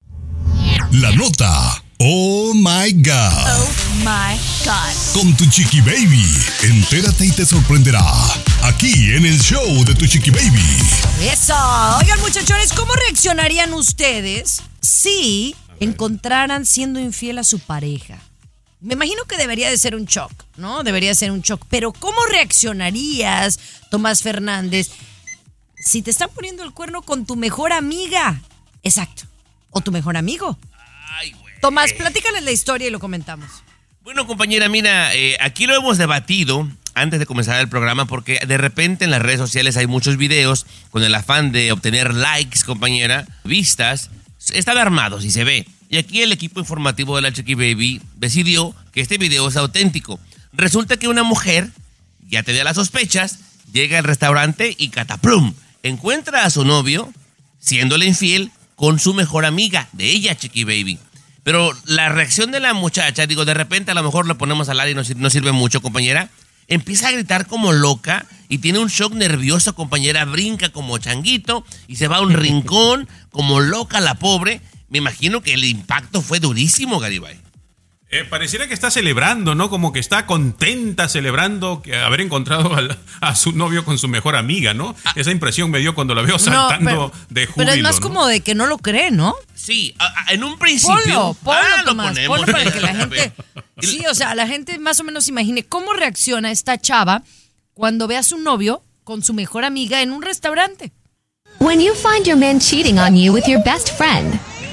La nota. Oh my God. Oh my God. Con tu Chiqui Baby. Entérate y te sorprenderá. Aquí en el show de tu Chiqui Baby. Eso. Oigan, muchachones, ¿cómo reaccionarían ustedes si encontraran siendo infiel a su pareja? Me imagino que debería de ser un shock, ¿no? Debería ser un shock. Pero ¿cómo reaccionarías, Tomás Fernández, si te están poniendo el cuerno con tu mejor amiga? Exacto. O tu mejor amigo. Ay, güey. Tomás, platícales la historia y lo comentamos. Bueno, compañera, mira, aquí lo hemos debatido antes de comenzar el programa porque de repente en las redes sociales hay muchos videos con el afán de obtener likes, compañera, vistas. Están armados y se ve. Y aquí el equipo informativo de la Chiqui Baby decidió que este video es auténtico. Resulta que una mujer, ya tenía las sospechas, llega al restaurante y cataplum, encuentra a su novio siéndole infiel con su mejor amiga de ella, Chiqui Baby. Pero la reacción de la muchacha, digo, de repente a lo mejor lo ponemos al aire y no sirve mucho, compañera. Empieza a gritar como loca y tiene un shock nervioso, compañera. Brinca como changuito y se va a un rincón como loca la pobre. Me imagino que el impacto fue durísimo, Garibay. Pareciera que está celebrando, ¿no? Como que está contenta celebrando que haber encontrado a su novio con su mejor amiga, ¿no? Esa impresión me dio cuando la veo saltando de júbilo. Pero es más como de que no lo cree, ¿no? Sí, en un principio. Ponlo, Tomás, ponlo para que la gente... Sí, o sea, la gente más o menos imagine cómo reacciona esta chava cuando ve a su novio con su mejor amiga en un restaurante. When you find your man cheating on you with your best friend...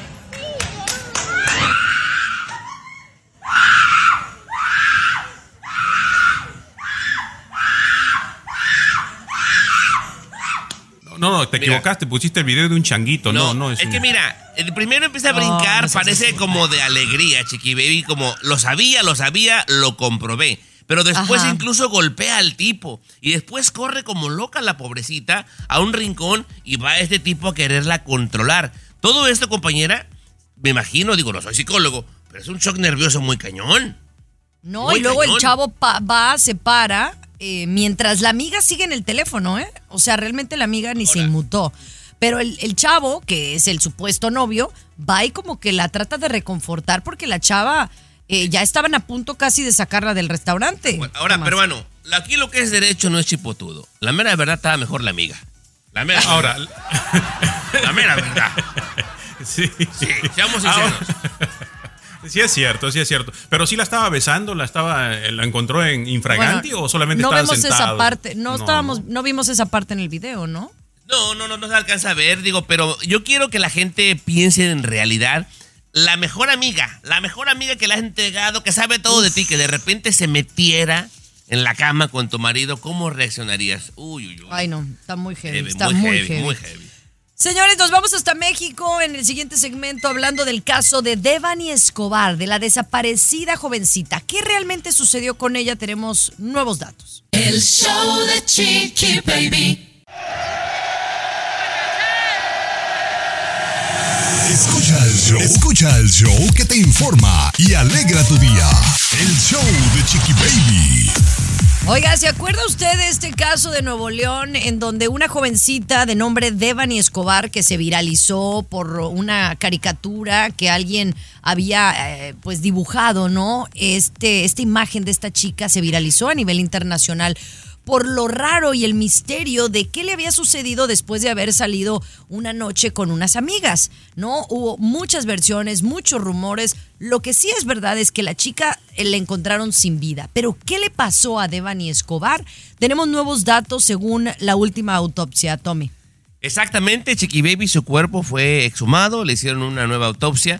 No, te equivocaste, pusiste el video de un changuito. No, es que mira, el primero empieza a brincar, parece como de alegría, Chiqui Baby, como lo sabía, lo comprobé. Pero después incluso golpea al tipo y después corre como loca la pobrecita a un rincón y va a este tipo a quererla controlar. Todo esto, compañera, me imagino, digo, no soy psicólogo, pero es un shock nervioso muy cañón. No, muy y luego cañón. El chavo se para, mientras la amiga sigue en el teléfono, ¿eh? O sea, realmente la amiga ni se inmutó. Pero el chavo, que es el supuesto novio, va y como que la trata de reconfortar porque la chava ya estaban a punto casi de sacarla del restaurante. Bueno, ahora, peruano, aquí lo que es derecho no es chipotudo. La mera verdad estaba mejor la amiga. La mera verdad. Sí, seamos sinceros. Sí es cierto. Pero sí la estaba besando, la encontró en infraganti o solamente estaban sentados. Esa parte, no vimos esa parte en el video, ¿no? No se alcanza a ver, digo, pero yo quiero que la gente piense en realidad la mejor amiga que le has entregado, que sabe todo de ti, que de repente se metiera en la cama con tu marido, ¿cómo reaccionarías? Uy. Ay, no, está muy heavy. Heavy, Está muy muy heavy, heavy. muy heavy. Señores, nos vamos hasta México en el siguiente segmento hablando del caso de Devani Escobar, de la desaparecida jovencita. ¿Qué realmente sucedió con ella? Tenemos nuevos datos. El show de Chiqui Baby. Escucha el show que te informa y alegra tu día. El show de Chiqui Baby. Oiga, ¿se acuerda usted de este caso de Nuevo León en donde una jovencita de nombre Devani Escobar, que se viralizó por una caricatura que alguien había pues dibujado, ¿no? Esta imagen de esta chica se viralizó a nivel internacional por lo raro y el misterio de qué le había sucedido después de haber salido una noche con unas amigas, ¿no? Hubo muchas versiones, muchos rumores. Lo que sí es verdad es que la chica la encontraron sin vida. Pero, ¿qué le pasó a Devani Escobar? Tenemos nuevos datos según la última autopsia, Tommy. Exactamente, Chiqui Baby, su cuerpo fue exhumado, le hicieron una nueva autopsia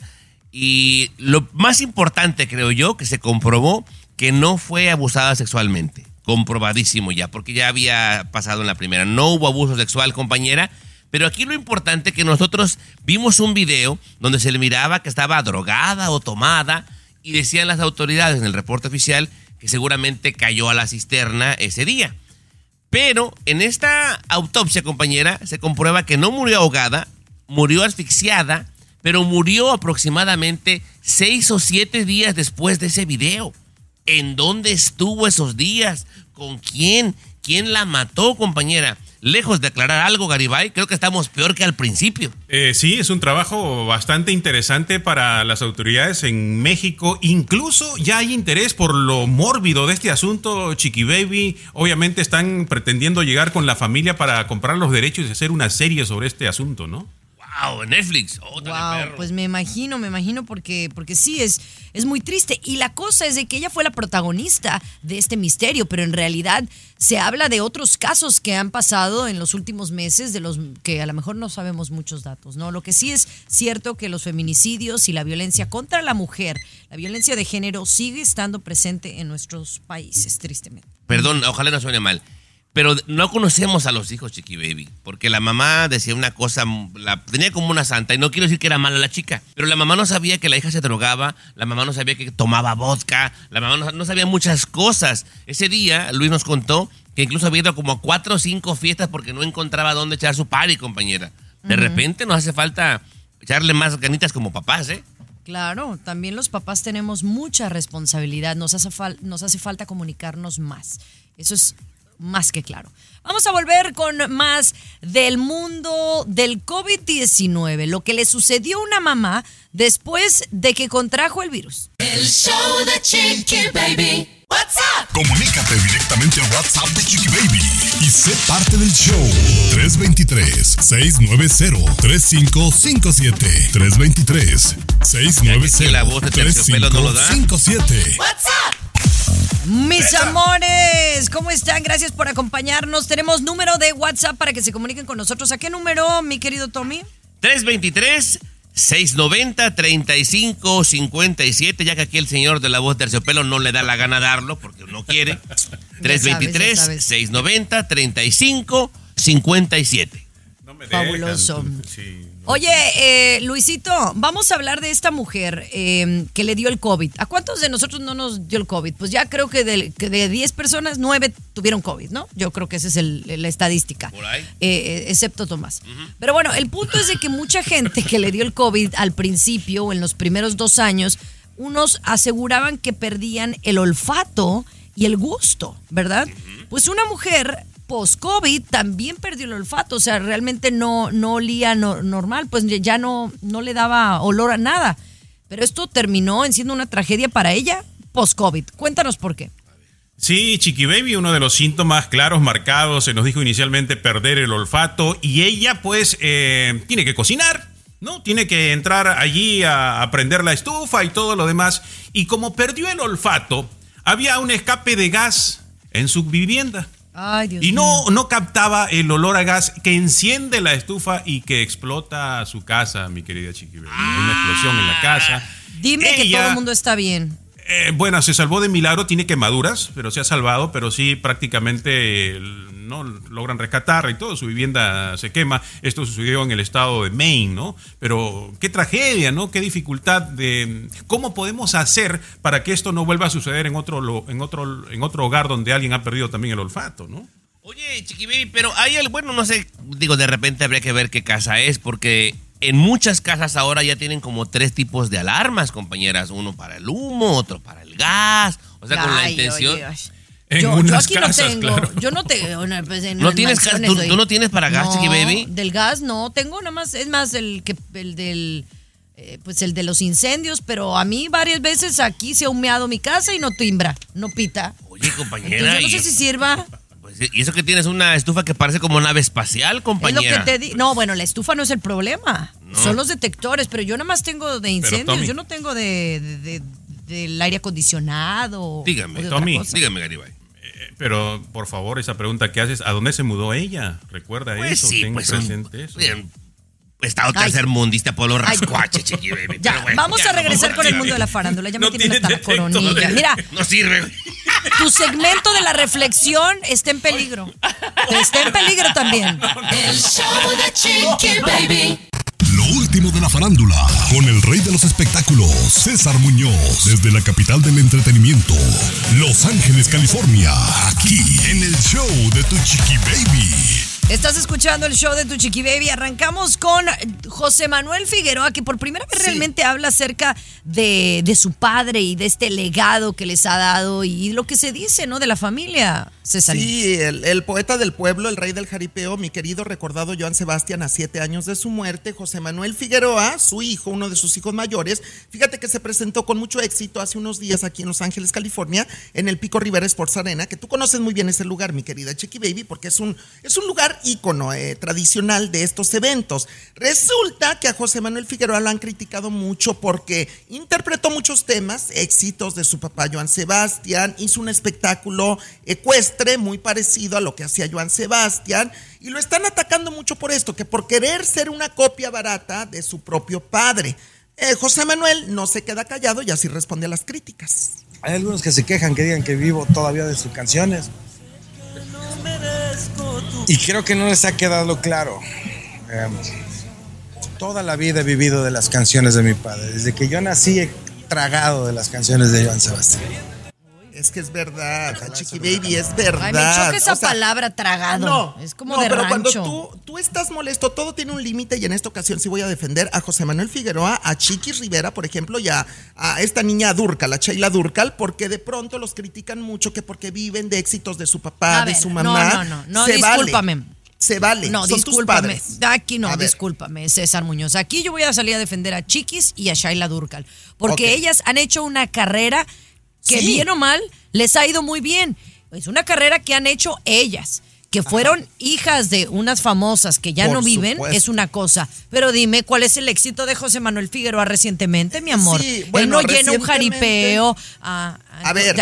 y lo más importante, creo yo, que se comprobó que no fue abusada sexualmente. Comprobadísimo ya, porque ya había pasado en la primera. No hubo abuso sexual, compañera, pero aquí lo importante es que nosotros vimos un video donde se le miraba que estaba drogada o tomada y decían las autoridades en el reporte oficial que seguramente cayó a la cisterna ese día. Pero en esta autopsia, compañera, se comprueba que no murió ahogada, murió asfixiada, pero murió aproximadamente 6 o 7 días después de ese video. ¿En dónde estuvo esos días? ¿Con quién? ¿Quién la mató, compañera? Lejos de aclarar algo, Garibay, creo que estamos peor que al principio. Sí, es un trabajo bastante interesante para las autoridades en México. Incluso ya hay interés por lo mórbido de este asunto, Chiqui Baby. Obviamente están pretendiendo llegar con la familia para comprar los derechos y hacer una serie sobre este asunto, ¿no? Wow, en Netflix. Wow, pues me imagino porque sí, es muy triste. Y la cosa es de que ella fue la protagonista de este misterio, pero en realidad se habla de otros casos que han pasado en los últimos meses, de los que a lo mejor no sabemos muchos datos, ¿no? Lo que sí es cierto que los feminicidios y la violencia contra la mujer, la violencia de género sigue estando presente en nuestros países, tristemente. Perdón, ojalá no suene mal. Pero no conocemos a los hijos, Chiqui Baby, porque la mamá decía una cosa, la tenía como una santa, y no quiero decir que era mala la chica, pero la mamá no sabía que la hija se drogaba, la mamá no sabía que tomaba vodka, la mamá no sabía muchas cosas. Ese día, Luis nos contó que incluso había ido como a 4 o 5 fiestas porque no encontraba dónde echar su party, compañera. De repente nos hace falta echarle más ganitas como papás, ¿eh? Claro, también los papás tenemos mucha responsabilidad, nos hace falta comunicarnos más. Eso es más que claro. Vamos a volver con más del mundo del COVID-19, lo que le sucedió a una mamá después de que contrajo el virus. El show de Chiqui Baby. What's up? Comunícate directamente al WhatsApp de Chiqui Baby y sé parte del show. 323-690-3557. 323-690-3557. What's up? Mis amores, ¿cómo están? Gracias por acompañarnos. Tenemos número de WhatsApp para que se comuniquen con nosotros. ¿A qué número, mi querido Tommy? 323-690-3557, ya que aquí el señor de la voz de terciopelo no le da la gana darlo porque no quiere. 323-690-3557. Fabuloso. Oye, Luisito, vamos a hablar de esta mujer que le dio el COVID. ¿A cuántos de nosotros no nos dio el COVID? Pues ya creo que de 10 personas, 9 tuvieron COVID, ¿no? Yo creo que esa es la estadística. Por ahí. Excepto Tomás. Pero bueno, el punto es de que mucha gente que le dio el COVID al principio o en los primeros 2 años, unos aseguraban que perdían el olfato y el gusto, ¿verdad? Pues una mujer post-COVID también perdió el olfato, o sea, realmente no olía normal, pues ya no le daba olor a nada. Pero esto terminó siendo una tragedia para ella post-COVID. Cuéntanos por qué. Sí, Chiqui Baby, uno de los síntomas claros, marcados, se nos dijo inicialmente perder el olfato, y ella pues tiene que cocinar, ¿no? Tiene que entrar allí a prender la estufa y todo lo demás, y como perdió el olfato, había un escape de gas en su vivienda. Ay, Dios y mío. no captaba el olor a gas que enciende la estufa y que explota su casa, mi querida Chiqui Baby. Hay una explosión en la casa. Dime que todo el mundo está bien. Bueno, se salvó de milagro, tiene quemaduras, pero se ha salvado, pero sí prácticamente no logran rescatar y todo, su vivienda se quema. Esto sucedió en el estado de Maine, ¿no? Pero qué tragedia, ¿no? Qué dificultad de cómo podemos hacer para que esto no vuelva a suceder en otro hogar donde alguien ha perdido también el olfato, ¿no? Oye, Chiqui Baby, pero bueno, no sé, digo, de repente habría que ver qué casa es, porque en muchas casas ahora ya tienen como 3 tipos de alarmas, compañeras. Uno para el humo, otro para el gas. O sea, con la intención. Yo aquí casas, no tengo, claro. Yo no tengo. Pues ¿No tienes gas? ¿Tú no tienes para gas, Chiqui Baby? Del gas no, tengo nada más, es más el de los incendios, pero a mí varias veces aquí se ha humeado mi casa y no timbra, no pita. Oye, compañera. Entonces, yo no sé si sirva. ¿Y eso que tienes una estufa que parece como nave espacial, compañera? Es lo que te no, bueno, la estufa no es el problema. No. Son los detectores, pero yo nada más tengo de incendios, yo no tengo del aire acondicionado. Dígame, dígame, Garibay. Pero, por favor, esa pregunta que haces, ¿a dónde se mudó ella? ¿Recuerda pues eso? Sí, Tengo pues presente eso. Estado tercermundista, Polo Rascuache, Chiqui Baby. Ya, bueno, vamos a regresar con el mundo de la farándula. Ya me tienen hasta la coronilla. Mira. No sirve. Tu segmento de la reflexión está en peligro. Está en peligro también. El show de Chiqui Baby. Lo último de la farándula, con el rey de los espectáculos, César Muñoz, desde la capital del entretenimiento, Los Ángeles, California, aquí en el show de Tu Chiqui Baby. Estás escuchando el show de Tu Chiqui Baby. Arrancamos con José Manuel Figueroa, que por primera vez realmente habla acerca de su padre y de este legado que les ha dado y lo que se dice, ¿no? De la familia, César. Sí, el poeta del pueblo, el rey del jaripeo, mi querido recordado Joan Sebastián, a 7 años de su muerte, José Manuel Figueroa, su hijo, uno de sus hijos mayores, fíjate que se presentó con mucho éxito hace unos días aquí en Los Ángeles, California, en el Pico Rivera Sports Arena, que tú conoces muy bien ese lugar, mi querida Chiqui Baby, porque es un lugar ícono tradicional de estos eventos. Resulta que a José Manuel Figueroa lo han criticado mucho porque interpretó muchos temas, éxitos de su papá Joan Sebastián, hizo un espectáculo ecuestre muy parecido a lo que hacía Joan Sebastián y lo están atacando mucho por esto, que por querer ser una copia barata de su propio padre. José Manuel no se queda callado y así responde a las críticas. Hay algunos que se quejan, que digan que vivo todavía de sus canciones. Y creo que no les ha quedado claro. Toda la vida he vivido de las canciones de mi padre. Desde que yo nací he tragado de las canciones de Joan Sebastián. Es que es verdad, Chiqui Baby, es verdad. Ay, me choca esa palabra tragado. No, es como de pero rancho. Cuando tú estás molesto, todo tiene un límite y en esta ocasión sí voy a defender a José Manuel Figueroa, a Chiqui Rivera, por ejemplo, y a esta niña Durcal, a Sheila Durcal, porque de pronto los critican mucho que porque viven de éxitos de su papá, de su mamá. No, discúlpame. Se vale, no, son discúlpame. tus padres. Aquí no, discúlpame, César Muñoz. Aquí yo voy a salir a defender a Chiquis y a Sheila Durcal, porque ellas han hecho una carrera que bien o mal les ha ido muy bien. Es una carrera que han hecho ellas, que fueron hijas de unas famosas que ya no viven, es una cosa. Pero dime, ¿cuál es el éxito de José Manuel Figueroa recientemente, mi amor? Sí, bueno, él no llena un jaripeo. A ver,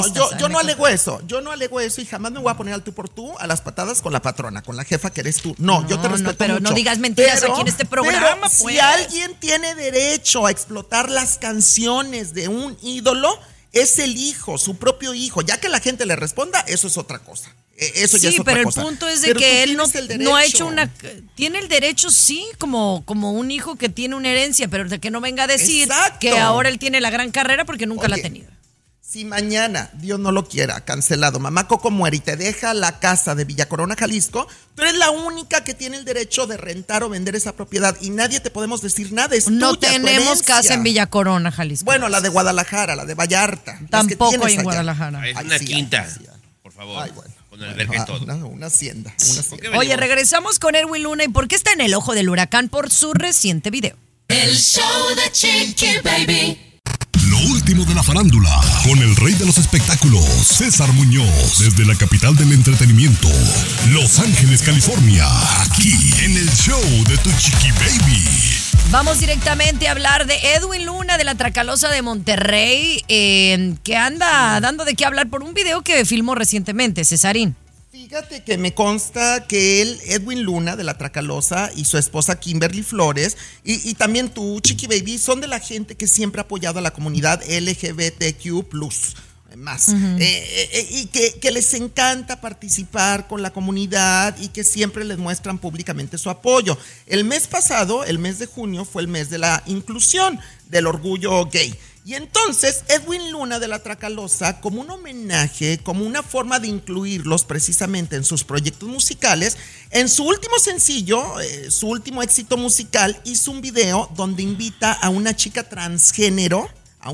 yo no alego eso. Yo no alego eso y jamás me voy a poner al tú por tú a las patadas con la patrona, con la jefa que eres tú. No, yo te respeto pero mucho. no digas mentiras aquí en este programa, pues. Si alguien tiene derecho a explotar las canciones de un ídolo, es el hijo, su propio hijo. Ya que la gente le responda, eso es otra cosa. Eso ya es otra cosa. Sí, pero el punto es de que él no ha hecho una... Tiene el derecho, sí, como un hijo que tiene una herencia, pero de que no venga a decir que ahora él tiene la gran carrera porque nunca la ha tenido. Si mañana, Dios no lo quiera, cancelado, mamá Coco muere y te deja la casa de Villa Corona, Jalisco, tú eres la única que tiene el derecho de rentar o vender esa propiedad y nadie te podemos decir nada. Es no tuya, tenemos casa en Villa Corona, Jalisco. Bueno, la de Guadalajara, la de Vallarta. Tampoco hay en Guadalajara. Es una quinta, por favor. Ay, bueno. Con el albergue todo. Una hacienda. Oye, regresamos con Edwin Luna. ¿Y por qué está en el ojo del huracán? Por su reciente video. El show de Chiqui Baby. Lo último de la farándula, con el rey de los espectáculos, César Muñoz, desde la capital del entretenimiento, Los Ángeles, California, aquí en el show de Tu Chiqui Baby. Vamos directamente a hablar de Edwin Luna de la Tracalosa de Monterrey, que anda dando de qué hablar por un video que filmó recientemente, Cesarín. Fíjate que me consta que Edwin Luna de La Tracalosa y su esposa Kimberly Flores y también tú, Chiqui Baby, son de la gente que siempre ha apoyado a la comunidad LGBTQ+. Más. Y que les encanta participar con la comunidad y que siempre les muestran públicamente su apoyo. El mes pasado, el mes de junio, fue el mes de la inclusión, del orgullo gay. Y entonces Edwin Luna de La Tracalosa, como un homenaje, como una forma de incluirlos precisamente en sus proyectos musicales, en su último sencillo, su último éxito musical, hizo un video donde invita a una chica transgénero,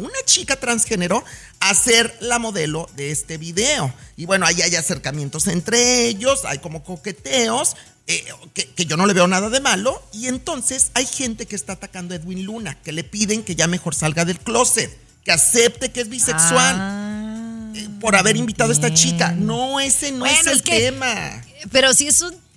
a ser la modelo de este video. Y bueno, ahí hay acercamientos entre ellos, hay como coqueteos, que yo no le veo nada de malo. Y entonces hay gente que está atacando a Edwin Luna, que le piden que ya mejor salga del closet, que acepte que es bisexual, por haber invitado a esta chica. No, ese no es el tema. Pero sí es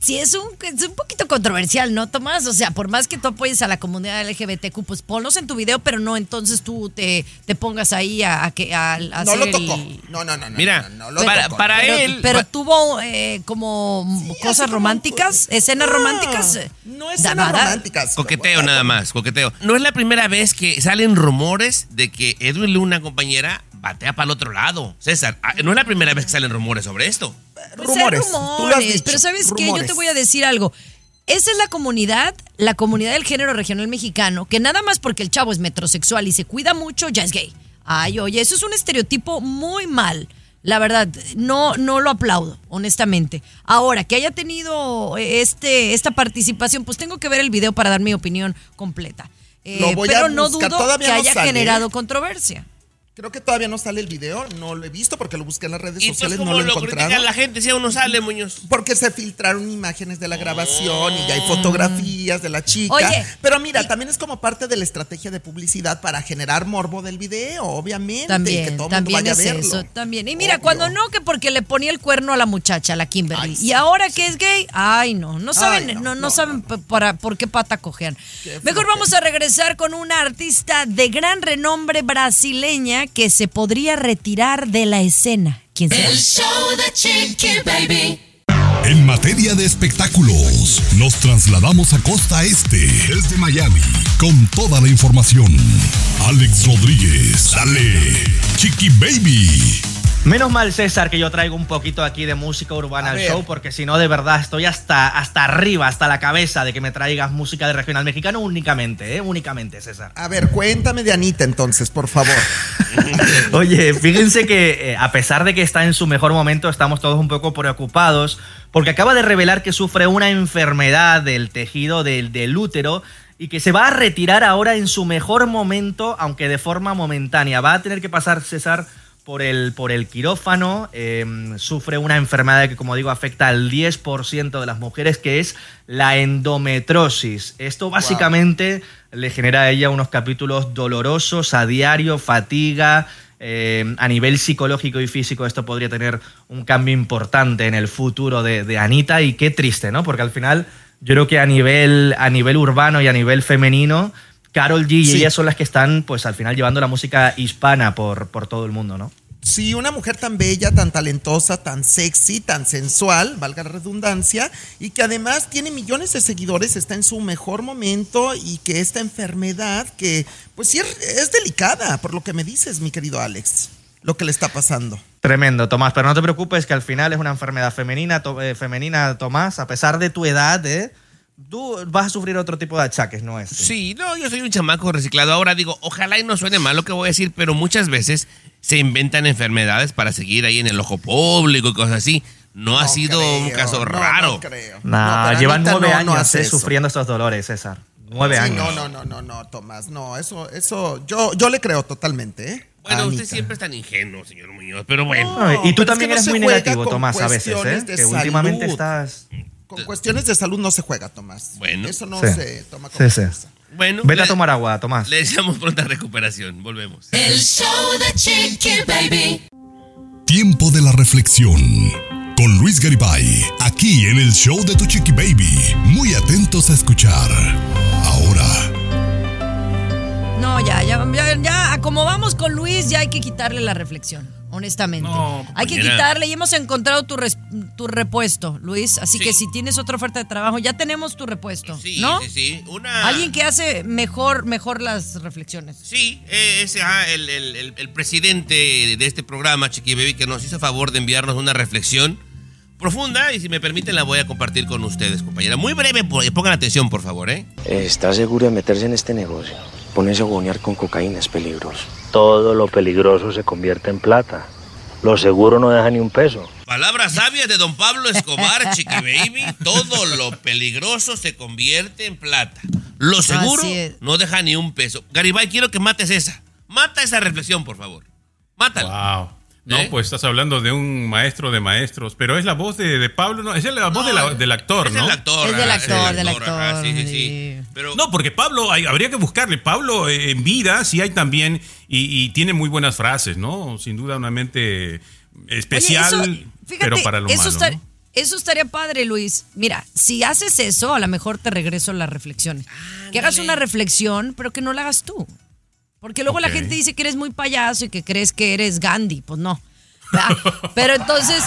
un poquito controversial, ¿no, Tomás? O sea, por más que tú apoyes a la comunidad LGBTQ, pues ponlos en tu video, pero no entonces tú te pongas ahí a hacer no lo tocó. No. Mira, no lo tocó. Para él... Pero tuvo como cosas románticas, escenas románticas. No escenas románticas. Coqueteo nada más, coqueteo. No es la primera vez que salen rumores de que Edwin Luna, compañera, batea para el otro lado. César, no es la primera vez que salen rumores sobre esto. Pues rumores, tú lo has dicho. Pero ¿sabes qué? Yo te voy a decir algo. Esa es la comunidad del género regional mexicano, que nada más porque el chavo es metrosexual y se cuida mucho, ya es gay. Ay, oye, eso es un estereotipo muy mal. La verdad, no lo aplaudo, honestamente. Ahora, que haya tenido esta participación, pues tengo que ver el video para dar mi opinión completa. Pero no dudo que haya generado controversia. Creo que todavía no sale el video, no lo he visto porque lo busqué en las redes sociales, no lo he encontrado. ¿Y cómo lo critica la gente si aún no sale, Muñoz? Porque se filtraron imágenes de la grabación y ya hay fotografías de la chica. Oye, pero mira, también es como parte de la estrategia de publicidad para generar morbo del video, obviamente. También, y que todo el mundo vaya a verlo. Eso, también. Y mira, cuando no, que porque le ponía el cuerno a la muchacha, a la Kimberly. Ay, y ahora que es gay, no saben, no saben por qué pata cojean. Mejor vamos a regresar con una artista de gran renombre brasileña que se podría retirar de la escena. ¿Quién sabe? El show de Chiqui Baby. En materia de espectáculos, nos trasladamos a Costa Este, desde Miami, con toda la información. Alex Rodríguez, dale, Chiqui Baby. Menos mal, César, que yo traigo un poquito aquí de música urbana al show, porque si no, de verdad, estoy hasta arriba, hasta la cabeza de que me traigas música de regional mexicano únicamente, César. A ver, cuéntame de Anita entonces, por favor. Oye, fíjense que a pesar de que está en su mejor momento, estamos todos un poco preocupados, porque acaba de revelar que sufre una enfermedad del tejido del útero y que se va a retirar ahora en su mejor momento, aunque de forma momentánea. Va a tener que pasar, César, por el quirófano. Sufre una enfermedad que, como digo, afecta al 10% de las mujeres, que es la endometriosis. Esto básicamente le genera a ella unos capítulos dolorosos a diario, fatiga. A nivel psicológico y físico esto podría tener un cambio importante en el futuro de Anita, y qué triste, ¿no? Porque al final yo creo que a nivel urbano y a nivel femenino, Karol G y ellas son las que están, pues al final, llevando la música hispana por todo el mundo, ¿no? Sí, una mujer tan bella, tan talentosa, tan sexy, tan sensual, valga la redundancia, y que además tiene millones de seguidores, está en su mejor momento, y que esta enfermedad, que pues sí es delicada, por lo que me dices, mi querido Alex, lo que le está pasando. Tremendo, Tomás, pero no te preocupes, que al final es una enfermedad femenina, Tomás, a pesar de tu edad, tú vas a sufrir otro tipo de achaques, ¿no es? Sí, no, yo soy un chamaco reciclado. Ahora digo, ojalá y no suene mal lo que voy a decir, pero muchas veces se inventan enfermedades para seguir ahí en el ojo público y cosas así. No ha sido un caso raro. No creo. Llevan 9 años sufriendo estos dolores, César. 9 años. No, Tomás, no, eso yo le creo totalmente, Bueno, Anita. usted siempre es tan ingenuo, señor Muñoz, pero bueno. Y tú también eres muy negativo, Tomás, a veces, que últimamente estás... Con cuestiones de salud no se juega, Tomás. Bueno. Eso no se toma como cosa. Bueno, vete a tomar agua, Tomás. Le deseamos pronta recuperación. Volvemos. El show de Chiqui Baby. Tiempo de la reflexión. Con Luis Garibay, aquí en el show de tu Chiqui Baby. Muy atentos a escuchar. Ahora. No, ya, como vamos con Luis, ya hay que quitarle la reflexión. honestamente. No, hay que quitarle y hemos encontrado tu repuesto, Luis. Así que si tienes otra oferta de trabajo, ya tenemos tu repuesto, ¿no? Sí. Alguien que hace mejor las reflexiones. Sí, ese el presidente de este programa, Chiqui Baby, que nos hizo favor de enviarnos una reflexión profunda y si me permiten la voy a compartir con ustedes, compañera. Muy breve, pongan atención, por favor, ¿eh? ¿Está seguro de meterse en este negocio? Ponerse a gonear con cocaína es peligroso. Todo lo peligroso se convierte en plata. Lo seguro no deja ni un peso. Palabras sabias de don Pablo Escobar, Chiqui Baby. Todo lo peligroso se convierte en plata. Lo seguro no deja ni un peso. Garibay, quiero que mates esa. Mata esa reflexión, por favor. Mátala. Wow. No, pues estás hablando de un maestro de maestros, pero es la voz de Pablo, ¿no? Es la voz del actor, ¿no? Es del actor. Sí. Pero no, porque Pablo, habría que buscarle. Pablo en vida sí hay también, y tiene muy buenas frases, ¿no? Sin duda una mente especial, fíjate, pero para lo malo, ¿no? Eso estaría padre, Luis. Mira, si haces eso, a lo mejor te regreso las reflexiones. Que hagas una reflexión, pero que no la hagas tú. Porque luego la gente dice que eres muy payaso y que crees que eres Gandhi. Pues no. Pero entonces...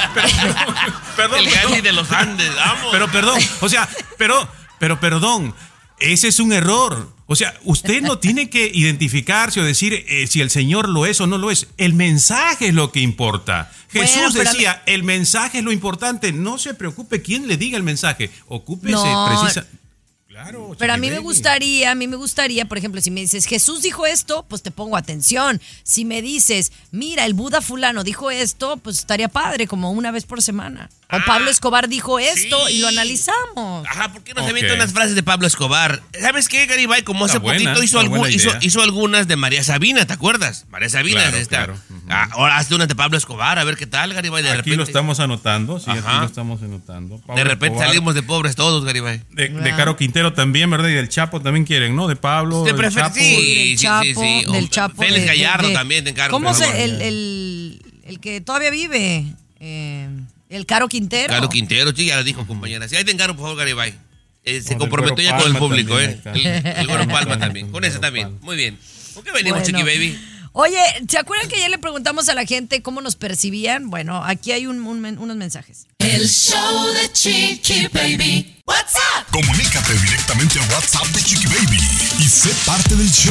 Perdón. El Gandhi de los Andes, vamos. Pero perdón, o sea, pero perdón, ese es un error. O sea, usted no tiene que identificarse o decir si el Señor lo es o no lo es. El mensaje es lo que importa. Jesús decía, el mensaje es lo importante. No se preocupe quién le diga el mensaje. Ocúpese precisa... Claro, pero a mí me gustaría, por ejemplo, si me dices, Jesús dijo esto, pues te pongo atención. Si me dices, mira, el Buda fulano dijo esto, pues estaría padre, como una vez por semana. O Pablo Escobar dijo esto y lo analizamos. Ajá, ¿por qué no se avientan unas frases de Pablo Escobar? ¿Sabes qué, Garibay? Como hace poquito hizo algunas de María Sabina, ¿te acuerdas? María Sabina claro. Ahora hazte unas de Pablo Escobar, a ver qué tal, Garibay. Aquí lo estamos anotando, sí, aquí lo estamos anotando. Pablo de repente Escobar, salimos de pobres todos, Garibay. De Caro Quintero también, ¿verdad? Y del Chapo también quieren, ¿no? De Pablo, del Chapo. Sí. Del Chapo. Félix Gallardo también te encargo. ¿Cómo se el que todavía vive? El Caro Quintero. Caro Quintero, sí, ya lo dijo, compañera. Sí, ahí te encargo, por favor, Garibay. Se comprometió ya con el público, también, El Güero Palma también. Con ese también. Muy bien. ¿Por qué venimos, Chiqui Baby? Oye, ¿se acuerdan que ayer le preguntamos a la gente cómo nos percibían? Bueno, aquí hay unos mensajes. El show de Chiqui Baby. What's up? Comunícate directamente a WhatsApp de Chiqui Baby y sé parte del show.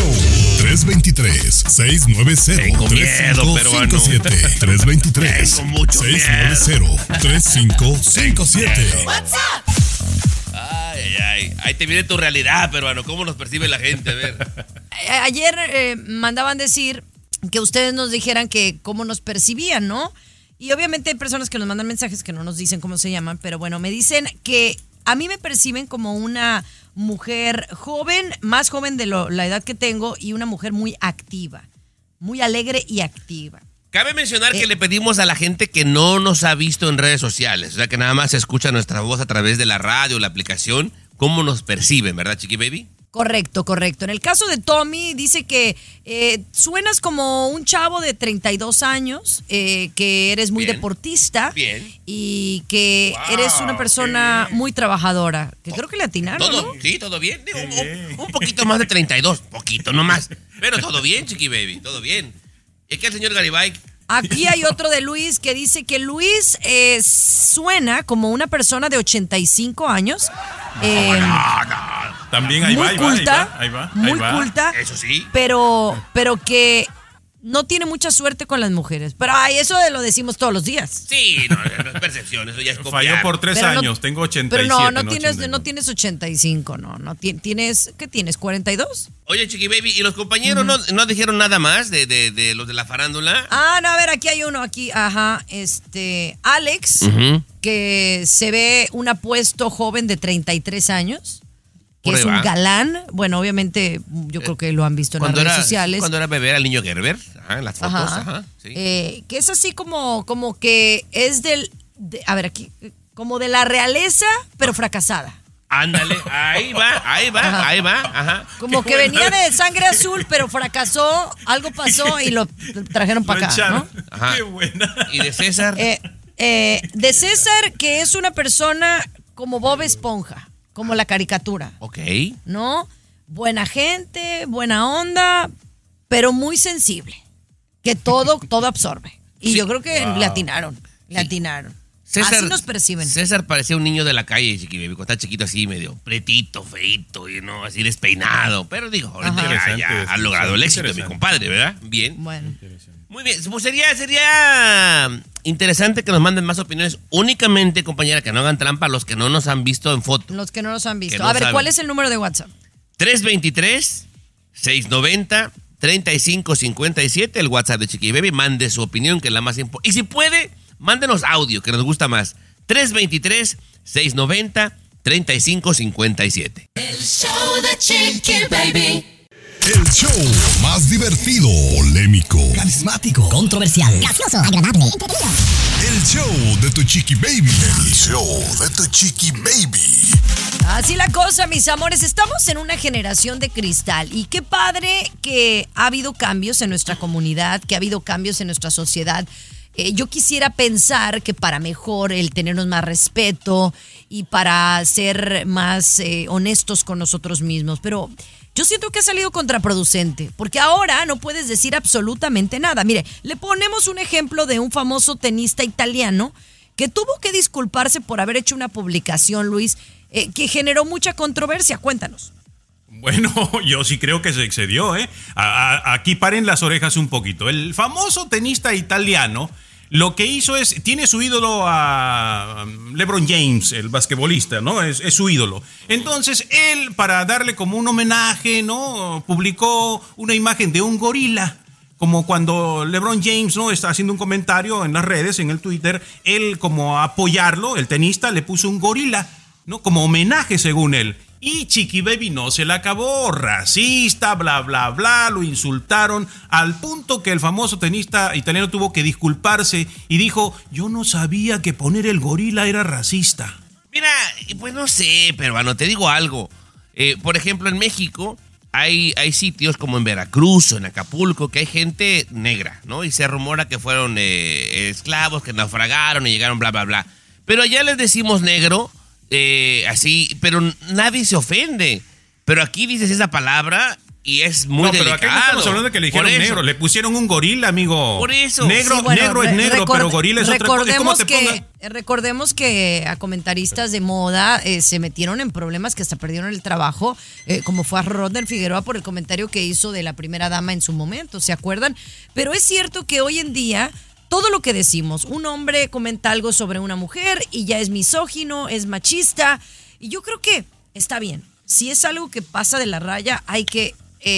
323-690-3557. 323-690-3557. What's up? Ay. Ahí te viene tu realidad, peruano. ¿Cómo nos percibe la gente? A ver. Ayer mandaban decir que ustedes nos dijeran que cómo nos percibían, ¿no? Y obviamente hay personas que nos mandan mensajes que no nos dicen cómo se llaman, pero bueno, me dicen que a mí me perciben como una mujer joven, más joven de la edad que tengo, y una mujer muy activa, muy alegre y activa. Cabe mencionar que le pedimos a la gente que no nos ha visto en redes sociales, o sea, que nada más escucha nuestra voz a través de la radio, la aplicación, cómo nos perciben, ¿verdad, Chiqui Baby? Correcto. En el caso de Tommy, dice que suenas como un chavo de 32 años, que eres muy deportista y que eres una persona muy trabajadora, que creo que le atinaron, ¿no? Sí, todo bien. Digo, un poquito más de 32, poquito nomás, pero todo bien, Chiqui Baby, todo bien. Es que el señor Garibay... Aquí hay otro de Luis que dice que Luis suena como una persona de 85 años. También ahí va. Muy culta. Eso sí. Pero que no tiene mucha suerte con las mujeres. Pero eso lo decimos todos los días. Sí, no es percepción, eso ya es copiar. Falló por 3 años, tengo 87. Pero no tienes 85, no tienes, ¿qué tienes? ¿42? Oye, Chiqui Baby, ¿y los compañeros no dijeron nada más de los de la farándula? No, a ver, aquí hay uno, Alex, que se ve un apuesto joven de 33 años. Que es un galán. Bueno, obviamente, yo creo que lo han visto en las redes sociales. Cuando era bebé, era el niño Gerber, en las fotos. Sí. Que es así como que es como de la realeza, pero fracasada. Ándale, ahí va. Ajá. Como que venía de sangre azul, pero fracasó, algo pasó y lo trajeron para acá, ¿no? Ajá. Qué buena. ¿Y de César? De César, que es una persona como Bob Esponja. Como la caricatura. Ok. ¿No? Buena gente, buena onda, pero muy sensible. Que todo absorbe. Y Sí. yo creo que Wow. le atinaron. Así nos perciben. César parecía un niño de la calle, Chiqui Baby, cuando está chiquito así, medio pretito, feito, y no, así despeinado. Pero digo, ahorita ya ha logrado el éxito, mi compadre, ¿verdad? Bien. Bueno. Muy bien, pues sería interesante que nos manden más opiniones únicamente, compañera, que no hagan trampa los que no nos han visto en foto. Los que no nos han visto. Que no A ver, saben. ¿cuál es el número de WhatsApp? 323-690-3557, el WhatsApp de Chiqui Baby. Mande su opinión, que es la más importante. Y si puede, mándenos audio, que nos gusta más. 323-690-3557. El show de Chiqui Baby. El show más divertido, polémico, carismático, controversial, gracioso, agradable, entretenido. El show de tu Chiqui Baby. El show de tu Chiqui Baby. Así la cosa, mis amores. Estamos en una generación de cristal y qué padre que ha habido cambios en nuestra comunidad, que ha habido cambios en nuestra sociedad. Yo quisiera pensar que para mejor el tenernos más respeto y para ser más honestos con nosotros mismos, pero yo siento que ha salido contraproducente, porque ahora no puedes decir absolutamente nada. Mire, le ponemos un ejemplo de un famoso tenista italiano que tuvo que disculparse por haber hecho una publicación, Luis, que generó mucha controversia. Cuéntanos. Bueno, yo sí creo que se excedió, ¿eh? Aquí paren las orejas un poquito. El famoso tenista italiano lo que hizo es, tiene su ídolo a LeBron James, el basquetbolista, ¿no? Es su ídolo. Entonces, él, para darle como un homenaje, ¿no? Publicó una imagen de un gorila. Como cuando LeBron James, ¿no? Está haciendo un comentario en las redes, en el Twitter, él, como a apoyarlo, el tenista, le puso un gorila, ¿no? Como homenaje, según él. Y Chiqui Baby no se la acabó, racista, bla, bla, bla, lo insultaron, al punto que el famoso tenista italiano tuvo que disculparse y dijo, yo no sabía que poner el gorila era racista. Mira, pues no sé, peruano, te digo algo. Por ejemplo, en México hay sitios como en Veracruz o en Acapulco que hay gente negra, ¿no? Y se rumora que fueron esclavos, que naufragaron y llegaron, bla, bla, bla. Pero allá les decimos negro, así, pero nadie se ofende. Pero aquí dices esa palabra y es muy delicado. No, pero acá no estamos hablando de que le dijeron negro, le pusieron un gorila, amigo. Por eso. Negro, Sí, bueno, negro es negro, pero gorila es otra cosa. Es como te pongan. Recordemos que a comentaristas de moda se metieron en problemas que hasta perdieron el trabajo, como fue a Rodner Figueroa por el comentario que hizo de la primera dama en su momento, ¿se acuerdan? Pero es cierto que hoy en día todo lo que decimos, un hombre comenta algo sobre una mujer y ya es misógino, es machista, y yo creo que está bien. Si es algo que pasa de la raya, hay que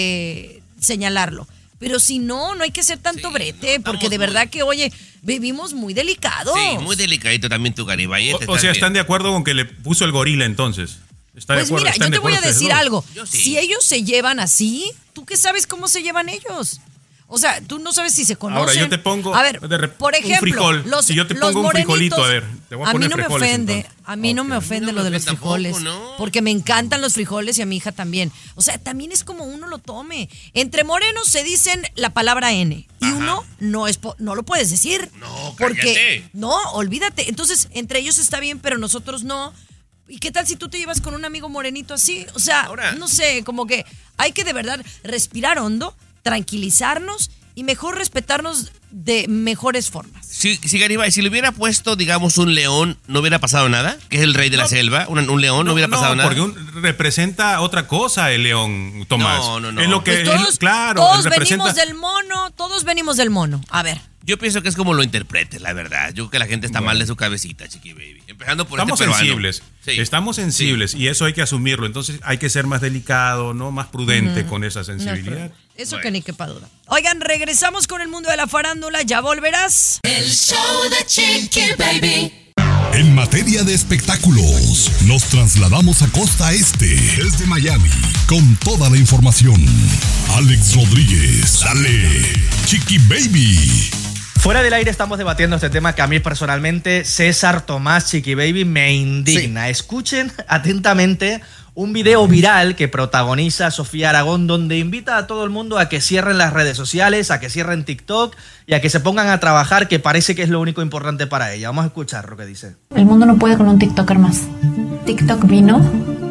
señalarlo. Pero si no, no hay que ser tanto brete, porque de verdad que, oye, vivimos muy delicados. Sí, muy delicadito también tu Garibay. O sea, ¿están de acuerdo con que le puso el gorila entonces? Pues mira, yo te voy a decir algo. Sí. Si ellos se llevan así, ¿tú qué sabes cómo se llevan ellos? O sea, tú no sabes si se conocen. Ahora yo te pongo, a ver, por ejemplo, un frijol. Si yo te pongo un frijolito, a ver, te voy a poner mí no me frijoles, ofende, entonces. a mí no me ofende lo de los frijoles, porque me encantan los frijoles y a mi hija también. O sea, también es como uno lo tome. Entre morenos se dicen la palabra N y uno no lo puedes decir. No, porque cállate. no, olvídate. Entonces, entre ellos está bien, pero nosotros no. ¿Y qué tal si tú te llevas con un amigo morenito así? O sea, no sé, como que hay que de verdad respirar hondo, tranquilizarnos y mejor respetarnos de mejores formas. Sí, Garibay, si le hubiera puesto, digamos, un león, ¿no hubiera pasado nada? Que es el rey de la selva, un león, no hubiera pasado nada. Porque representa otra cosa el león, Tomás. No. Es lo que, Pues claro, todos representa... venimos del mono. A ver. Yo pienso que es como lo interpretes, la verdad. Yo creo que la gente está mal de su cabecita, Chiqui Baby. Empezando por Estamos este peruano. sensibles, Sí. estamos sensibles y eso hay que asumirlo. Entonces hay que ser más delicado, ¿no? Más prudente con esa sensibilidad. Eso que ni quepa duda. Oigan, regresamos con el mundo de la farándula. ¿Ya volverás? El show de Chiqui Baby. En materia de espectáculos, nos trasladamos a Costa Este, desde Miami, con toda la información. Alex Rodríguez, dale, Chiqui Baby. Fuera del aire estamos debatiendo este tema que a mí personalmente, César Tomás, Chiqui Baby, me indigna. Sí. Escuchen atentamente un video viral que protagoniza Sofía Aragón, donde invita a todo el mundo a que cierren las redes sociales, a que cierren TikTok y a que se pongan a trabajar, que parece que es lo único importante para ella. Vamos a escuchar lo que dice. El mundo no puede con un TikToker más. TikTok vino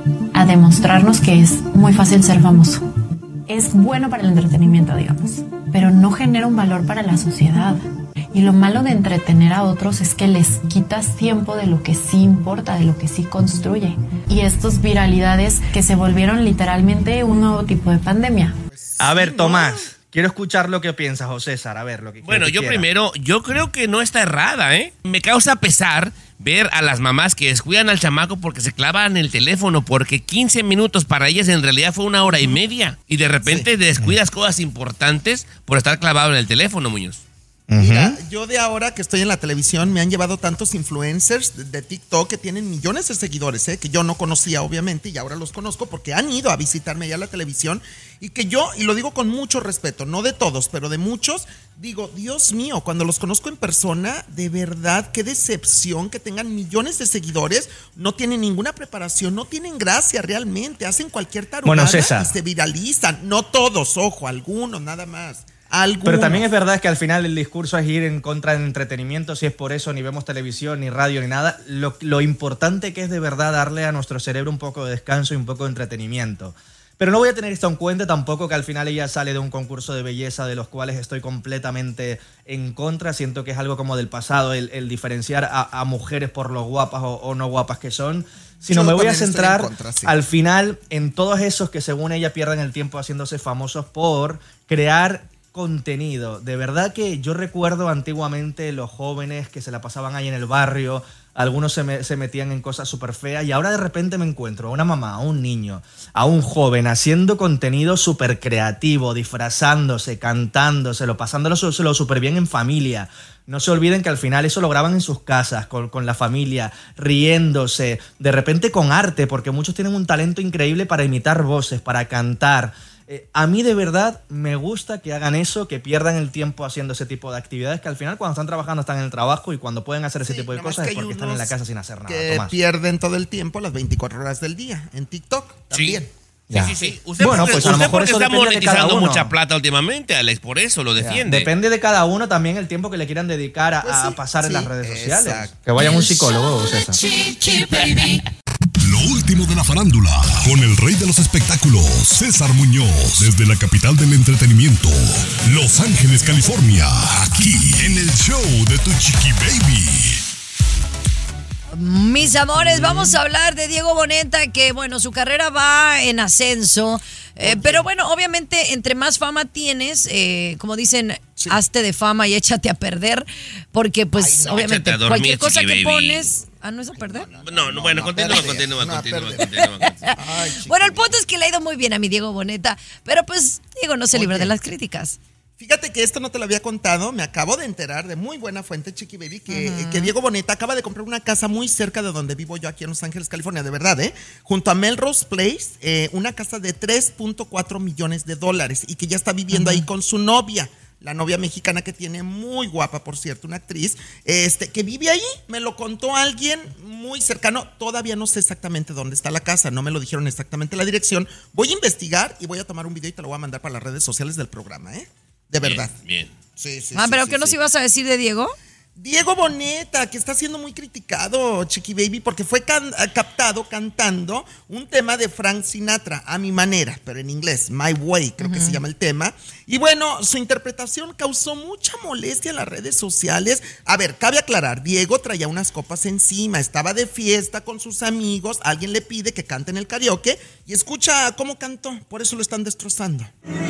a demostrarnos que es muy fácil ser famoso. Es bueno para el entretenimiento, digamos, pero no genera un valor para la sociedad. Y lo malo de entretener a otros es que les quitas tiempo de lo que sí importa, de lo que sí construye. Y estas viralidades que se volvieron literalmente un nuevo tipo de pandemia. A ver, Tomás, quiero escuchar lo que piensas, o César, a ver lo que Bueno, yo primero, yo creo que no está errada, ¿eh? Me causa pesar ver a las mamás que descuidan al chamaco porque se clavan el teléfono, porque 15 minutos para ellas en realidad fue 1 hora y media. Y de repente descuidas cosas importantes por estar clavado en el teléfono, Muñoz. Mira, yo de ahora que estoy en la televisión me han llevado tantos influencers de TikTok que tienen millones de seguidores, que yo no conocía obviamente y ahora los conozco porque han ido a visitarme allá a la televisión y que yo, y lo digo con mucho respeto, no de todos, pero de muchos, digo, Dios mío, cuando los conozco en persona, de verdad, qué decepción que tengan millones de seguidores, no tienen ninguna preparación, no tienen gracia realmente, hacen cualquier tarugada y se viralizan, no todos, ojo, algunos nada más. Pero también es verdad que al final el discurso es ir en contra del entretenimiento, si es por eso ni vemos televisión, ni radio, ni nada. Lo importante que es de verdad darle a nuestro cerebro un poco de descanso y un poco de entretenimiento. Pero no voy a tener esto en cuenta tampoco, que al final ella sale de un concurso de belleza de los cuales estoy completamente en contra. Siento que es algo como del pasado el diferenciar a mujeres por lo guapas o no guapas que son. Sino me voy a centrar al final en todos esos que según ella pierden el tiempo haciéndose famosos por crear contenido. De verdad que yo recuerdo antiguamente los jóvenes que se la pasaban ahí en el barrio, algunos se metían en cosas súper feas y ahora de repente me encuentro a una mamá, a un niño, a un joven haciendo contenido súper creativo, disfrazándose, cantándoselo, pasándolo súper bien en familia. No se olviden que al final eso lo graban en sus casas, con la familia, riéndose, de repente con arte, porque muchos tienen un talento increíble para imitar voces, para cantar. A mí de verdad me gusta que hagan eso, que pierdan el tiempo haciendo ese tipo de actividades, que al final cuando están trabajando están en el trabajo y cuando pueden hacer ese tipo de cosas es porque están en la casa sin hacer nada. Que pierden todo el tiempo, las 24 horas del día, en TikTok también. Sí. Usted pues a lo mejor eso está monetizando mucha plata últimamente, Alex, por eso lo defiende. Depende de cada uno también el tiempo que le quieran dedicar a pasar en las redes sociales. Que vayan a un psicólogo, César. Lo último de la farándula, con el rey de los espectáculos, César Muñoz, desde la capital del entretenimiento, Los Ángeles, California, aquí en el show de Tu Chiqui Baby. Mis amores, vamos a hablar de Diego Boneta, que bueno, su carrera va en ascenso, pero bueno, obviamente entre más fama tienes, como dicen, hazte de fama y échate a perder, porque pues obviamente dormir, cualquier cosa que pones... ¿Ah, no es a perder? No, bueno, continúa. Bueno, el punto es que le ha ido muy bien a mi Diego Boneta, pero pues Diego no se libra de las críticas. Fíjate que esto no te lo había contado, me acabo de enterar de muy buena fuente, Chiqui Baby, que Diego Boneta acaba de comprar una casa muy cerca de donde vivo yo aquí en Los Ángeles, California, de verdad, junto a Melrose Place, una casa de $3.4 millones y que ya está viviendo ahí con su novia. La novia mexicana que tiene, muy guapa, por cierto, una actriz, que vive ahí, me lo contó alguien muy cercano, todavía no sé exactamente dónde está la casa, no me lo dijeron exactamente la dirección, voy a investigar y voy a tomar un video y te lo voy a mandar para las redes sociales del programa, de verdad. Bien. Sí, pero ¿qué nos ibas a decir de Diego? Diego Boneta, que está siendo muy criticado, Chiqui Baby, porque fue captado cantando un tema de Frank Sinatra, a mi manera, pero en inglés, My Way, creo que se llama el tema. Y bueno, su interpretación causó mucha molestia en las redes sociales. A ver, cabe aclarar, Diego traía unas copas encima, estaba de fiesta con sus amigos, alguien le pide que cante en el karaoke y escucha cómo cantó, por eso lo están destrozando.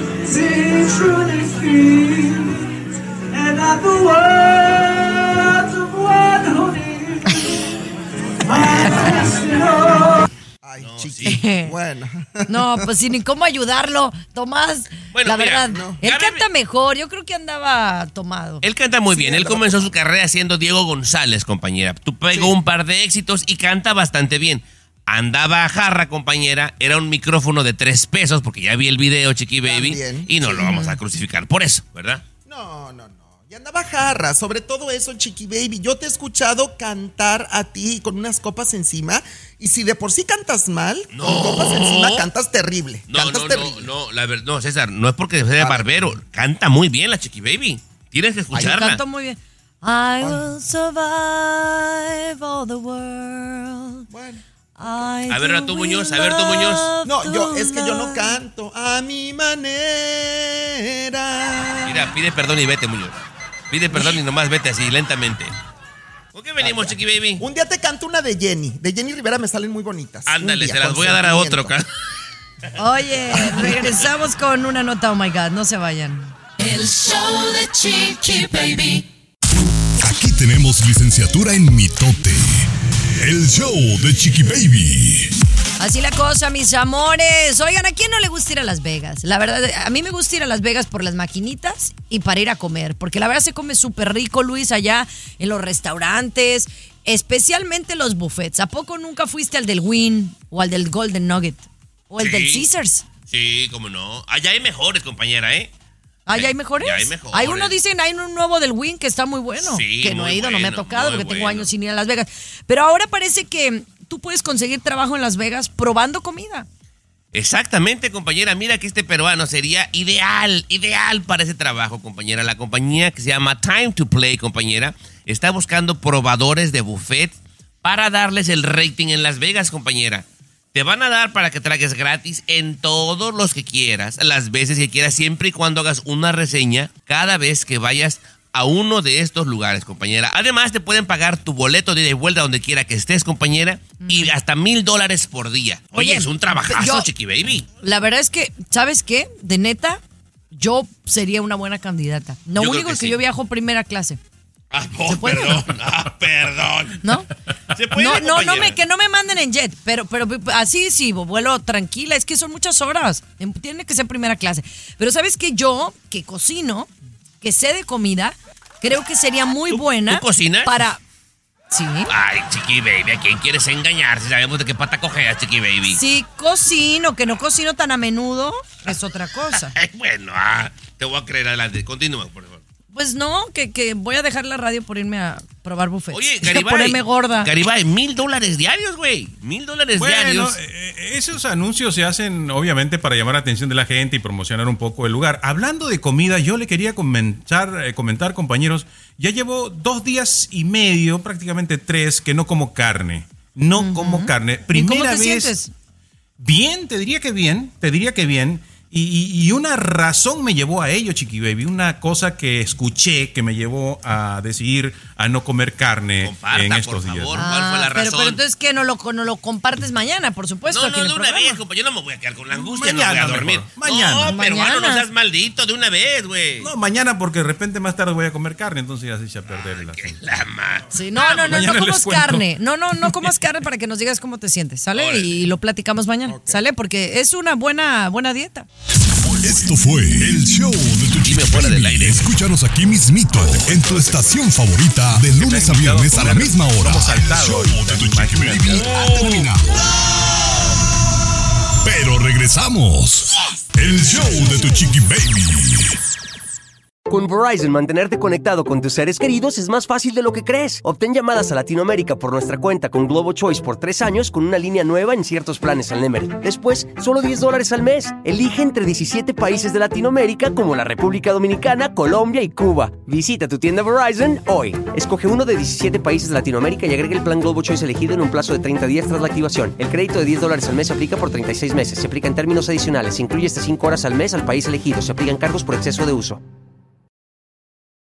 Ay, no, chiqui. Sí. Bueno. No, pues ni cómo ayudarlo, Tomás. Bueno, la verdad, él canta mejor. Yo creo que andaba tomado. Él canta muy bien. Él comenzó su carrera siendo Diego González, compañera. Tú pegó un par de éxitos y canta bastante bien. Andaba a jarra, compañera. Era un micrófono de $3, porque ya vi el video, Chiqui Baby. También, y no lo vamos a crucificar por eso, ¿verdad? No. Y andaba jarra, sobre todo eso, Chiqui Baby. Yo te he escuchado cantar a ti con unas copas encima. Y si de por sí cantas mal, con copas encima cantas terrible. No, César, no es porque sea barbero. Canta muy bien la Chiqui Baby. Tienes que escucharla. Canta muy bien. I will survive all the world. Bueno. A ver, tú Muñoz. No, es que yo no canto a mi manera. Mira, pide perdón y vete, Muñoz. Pide perdón y nomás vete así, lentamente. ¿Por qué venimos, Chiqui Baby? Un día te canto una de Jenny. De Jenny Rivera me salen muy bonitas. Ándale, se las voy a dar a otro. Oye, regresamos con una nota, oh my God, no se vayan. El show de Chiqui Baby. Aquí tenemos licenciatura en mitote. El show de Chiqui Baby. Así la cosa, mis amores. Oigan, ¿a quién no le gusta ir a Las Vegas? La verdad, a mí me gusta ir a Las Vegas por las maquinitas y para ir a comer. Porque la verdad se come súper rico, Luis, allá en los restaurantes, especialmente los buffets. ¿A poco nunca fuiste al del Wynn o al del Golden Nugget? O el del Caesars. Sí, cómo no. Allá hay mejores, compañera, ¿eh? ¿Allá hay mejores? Ya hay mejores. Hay uno, dicen, hay un nuevo del Wynn que está muy bueno. Sí, que no he ido, no me ha tocado porque tengo bueno. años sin ir a Las Vegas. Pero ahora parece que tú puedes conseguir trabajo en Las Vegas probando comida. Exactamente, compañera. Mira que este peruano sería ideal para ese trabajo, compañera. La compañía que se llama Time to Play, compañera, está buscando probadores de buffet para darles el rating en Las Vegas, compañera. Te van a dar para que tragues gratis en todos los que quieras, las veces que quieras, siempre y cuando hagas una reseña cada vez que vayas a uno de estos lugares, compañera. Además, te pueden pagar tu boleto de ida y vuelta donde quiera que estés, compañera, y hasta $1,000 por día. Oye, es un trabajazo, Chiqui Baby. La verdad es que, ¿sabes qué? De neta, yo sería una buena candidata. Lo único es que yo viajo primera clase. ¿Se puede? Perdón. ¿No? ¿Se puede, que no me manden en jet, pero así sí, vuelo tranquila, es que son muchas horas, tiene que ser primera clase. Pero ¿sabes qué? Yo, que cocino, que sé de comida, creo que sería muy buena. ¿Tú cocinas? Para... Sí. Ay, Chiqui Baby, ¿a quién quieres engañar si sabemos de qué pata cojeas, Chiqui Baby? Sí, cocino, que no cocino tan a menudo, es otra cosa. Bueno, te voy a creer, adelante, continúa, por favor. Pues no, que voy a dejar la radio por irme a probar buffet. Oye, Garibay, ponerme gorda. Garibay, $1,000 diarios, güey. $1,000 diarios. Esos anuncios se hacen obviamente para llamar la atención de la gente y promocionar un poco el lugar. Hablando de comida, yo le quería comentar, compañeros, ya llevo 2 días y medio, prácticamente 3, que no como carne. No como carne. Primera ¿Y cómo te vez. sientes? Bien, te diría que bien. Y una razón me llevó a ello, Chiqui Baby. Una cosa que escuché que me llevó a decidir a no comer carne en estos días. Por favor, ¿cuál fue la razón? Pero entonces que no lo compartes mañana, por supuesto. No, de una vez, compañero. Yo no me voy a quedar con la angustia, Mañana, no voy a dormir. Mejor. Mañana. No, peruano, no seas maldito, de una vez, güey. No, mañana porque de repente más tarde voy a comer carne, entonces ya se echa a perder el asunto. Sí, no comas carne. No comas carne para que nos digas cómo te sientes, ¿sale? Órale. Y lo platicamos mañana, okay. ¿Sale? Porque es una buena dieta. Esto fue el show de tu Chiqui fuera del aire. Escúchanos aquí mismito en tu estación favorita de lunes a viernes a la misma hora. El show de tu Chiqui Baby ha terminado. Pero regresamos. El show de tu Chiqui Baby. Con Verizon, mantenerte conectado con tus seres queridos es más fácil de lo que crees. Obtén llamadas a Latinoamérica por nuestra cuenta con Globo Choice por 3 años con una línea nueva en ciertos planes al Nemery. Después, solo $10 al mes. Elige entre 17 países de Latinoamérica como la República Dominicana, Colombia y Cuba. Visita tu tienda Verizon hoy. Escoge uno de 17 países de Latinoamérica y agrega el plan Globo Choice elegido en un plazo de 30 días tras la activación. El crédito de $10 al mes se aplica por 36 meses. Se aplica en términos adicionales. Se incluye hasta 5 horas al mes al país elegido. Se aplican cargos por exceso de uso.